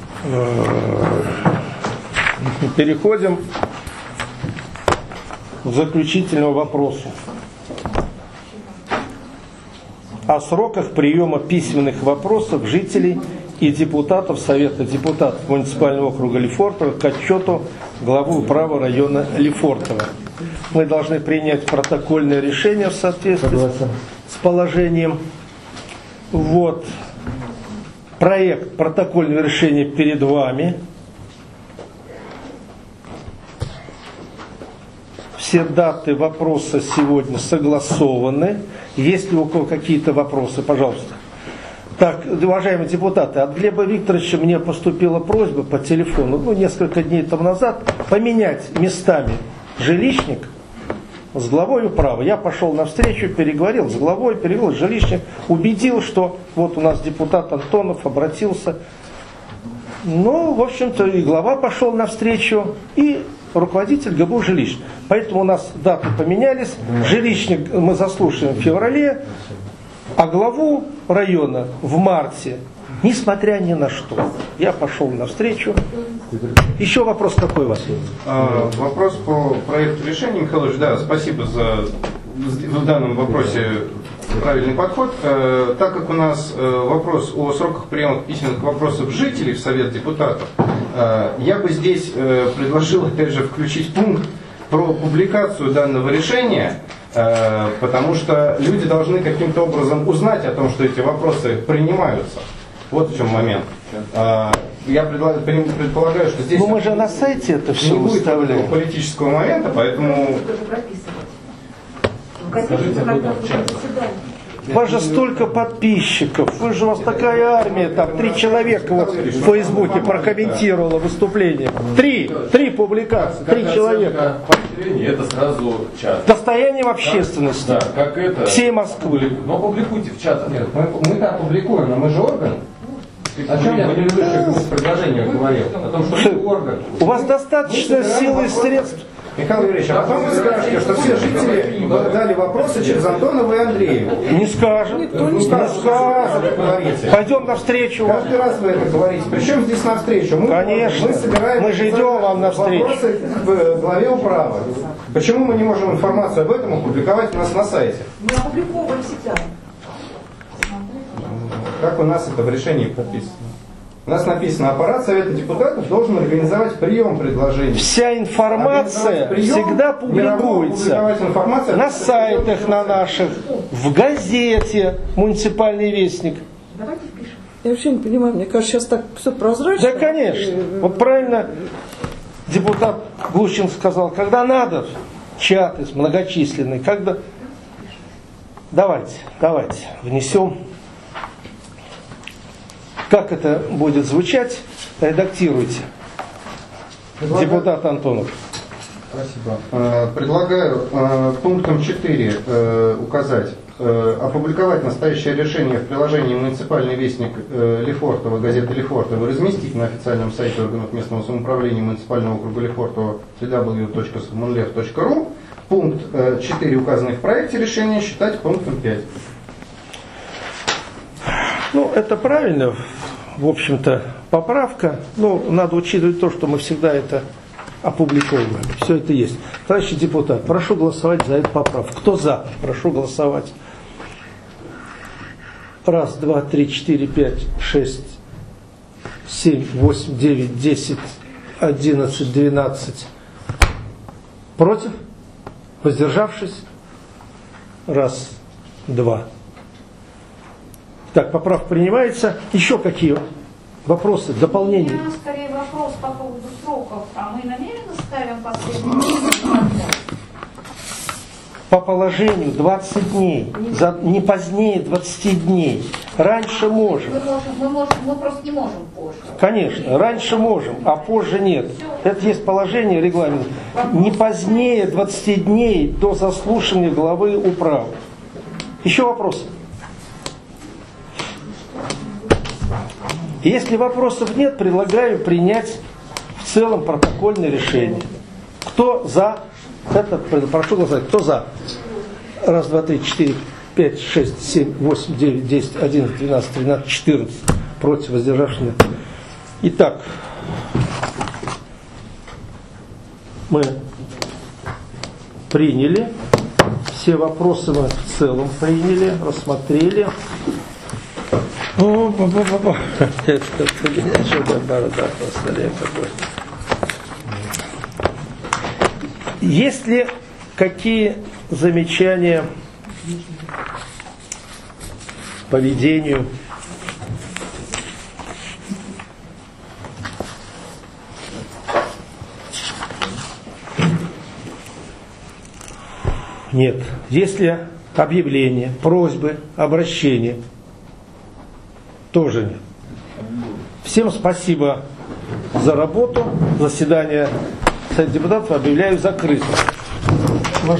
Переходим к заключительному вопросу о сроках приема письменных вопросов жителей и депутатов Совета депутатов муниципального округа Лефортово к отчету главы управы района Лефортово. Мы должны принять протокольное решение в соответствии Согласен. с положением. Вот. Проект протокольного решения перед вами. Все даты вопроса сегодня согласованы. Есть ли у кого какие-то вопросы, пожалуйста. Так, уважаемые депутаты, от Глеба Викторовича мне поступила просьба по телефону, ну, несколько дней тому назад, поменять местами жилищник с главой управы. Я пошел навстречу, переговорил с главой, переговорил с жилищник, убедил, что вот у нас депутат Антонов обратился. Ну, в общем-то, и глава пошел навстречу, и руководитель ГБУ жилищ. Поэтому у нас даты поменялись. Жилищник мы заслушаем в феврале, а главу района в марте. Несмотря ни на что. Я пошел навстречу. Еще вопрос какой у вас есть? А, вопрос по проекту решения, Михаил Ильич. Да, спасибо за в данном вопросе правильный подход. Э, так как у нас э, вопрос о сроках приема письменных вопросов жителей в Совет депутатов, э, я бы здесь э, предложил, опять же, включить пункт про публикацию данного решения, э, потому что люди должны каким-то образом узнать о том, что эти вопросы принимаются. Вот в чем момент. Э, я предполагаю, что здесь... Ну мы же на сайте это все выставляем. Политического момента, поэтому... Скажите, у вас же столько подписчиков, вы же у вас такая армия, там три человека вот в Фейсбуке прокомментировало выступление. Три, три публикации, три человека. Это сразу чат. Достоянием общественности. Да, как это. Всей Москвы. Но публикуйте в чатах. Нет, мы, мы-то опубликуем, но мы же орган. О чем я в предложении говорил? О том, что мы орган. У вас достаточно силы и средств. Михаил Юрьевич, а потом вы скажете, что все жители дали вопросы через Антонова и Андреева. Не скажем. Никто не скажет. Пойдем навстречу. Каждый раз вы это говорите. Причем здесь навстречу? Мы, Конечно. Мы, собираем мы же идем вам навстречу. Вопросы в главе управы. Почему мы не можем информацию об этом опубликовать у нас на сайте? Мы опубликовываем всегда. Как у нас это в решении прописано? У нас написано, аппарат Совета депутатов должен организовать прием предложений. Вся информация прием, всегда публикуется на сайтах на наших, в газете «Муниципальный вестник». Давайте впишем. Я вообще не понимаю, мне кажется, сейчас так все прозрачно. Да, конечно. Вот правильно депутат Глущин сказал, когда надо, чаты многочисленные, когда... Давайте, давайте, внесем... Как это будет звучать, редактируйте. Предлагаю... Депутат Антонов. Спасибо. Предлагаю пунктом четыре указать, опубликовать настоящее решение в приложении «Муниципальный вестник» Лефортово, газеты Лефортово, разместить на официальном сайте органов местного самоуправления муниципального округа Лефортово дабл ю дабл ю дабл ю точка сомонлев точка ру. Пункт четыре, указанный в проекте решения, считать пунктом пять. Ну, это правильно, в общем-то, поправка. Но надо учитывать то, что мы всегда это опубликовываем. Все это есть. Товарищи депутаты, прошу голосовать за эту поправку. Кто за? Прошу голосовать. Раз, два, три, четыре, пять, шесть, семь, восемь, девять, десять, одиннадцать, двенадцать. Против? Воздержавшись? Раз, два. Так, поправка принимается. Еще какие вопросы, дополнения? У меня скорее вопрос по поводу сроков. А мы намеренно ставим последний месяц? По положению двадцать дней. За, не позднее двадцати дней. Раньше можем. Мы, можем, мы, можем, мы просто не можем позже. Конечно, раньше можем, а позже нет. Это есть положение регламента. Не позднее двадцати дней до заслушивания главы управы. Еще вопросы? Если вопросов нет, предлагаю принять в целом протокольное решение. Кто за? Это, прошу голосовать. Кто за? Раз, два, три, четыре, пять, шесть, семь, восемь, девять, десять, одиннадцать, двенадцать, тринадцать, четырнадцать. Против, воздержавшихся. Итак, мы приняли. Все вопросы мы в целом приняли, рассмотрели. О, ба-ба-ба-ба. Это у меня что-то борода по столе какой. Есть ли какие замечания по поведению? Нет. Если объявления, просьбы, обращения, тоже нет. Всем спасибо за работу. Заседание Совета депутатов объявляю закрытым.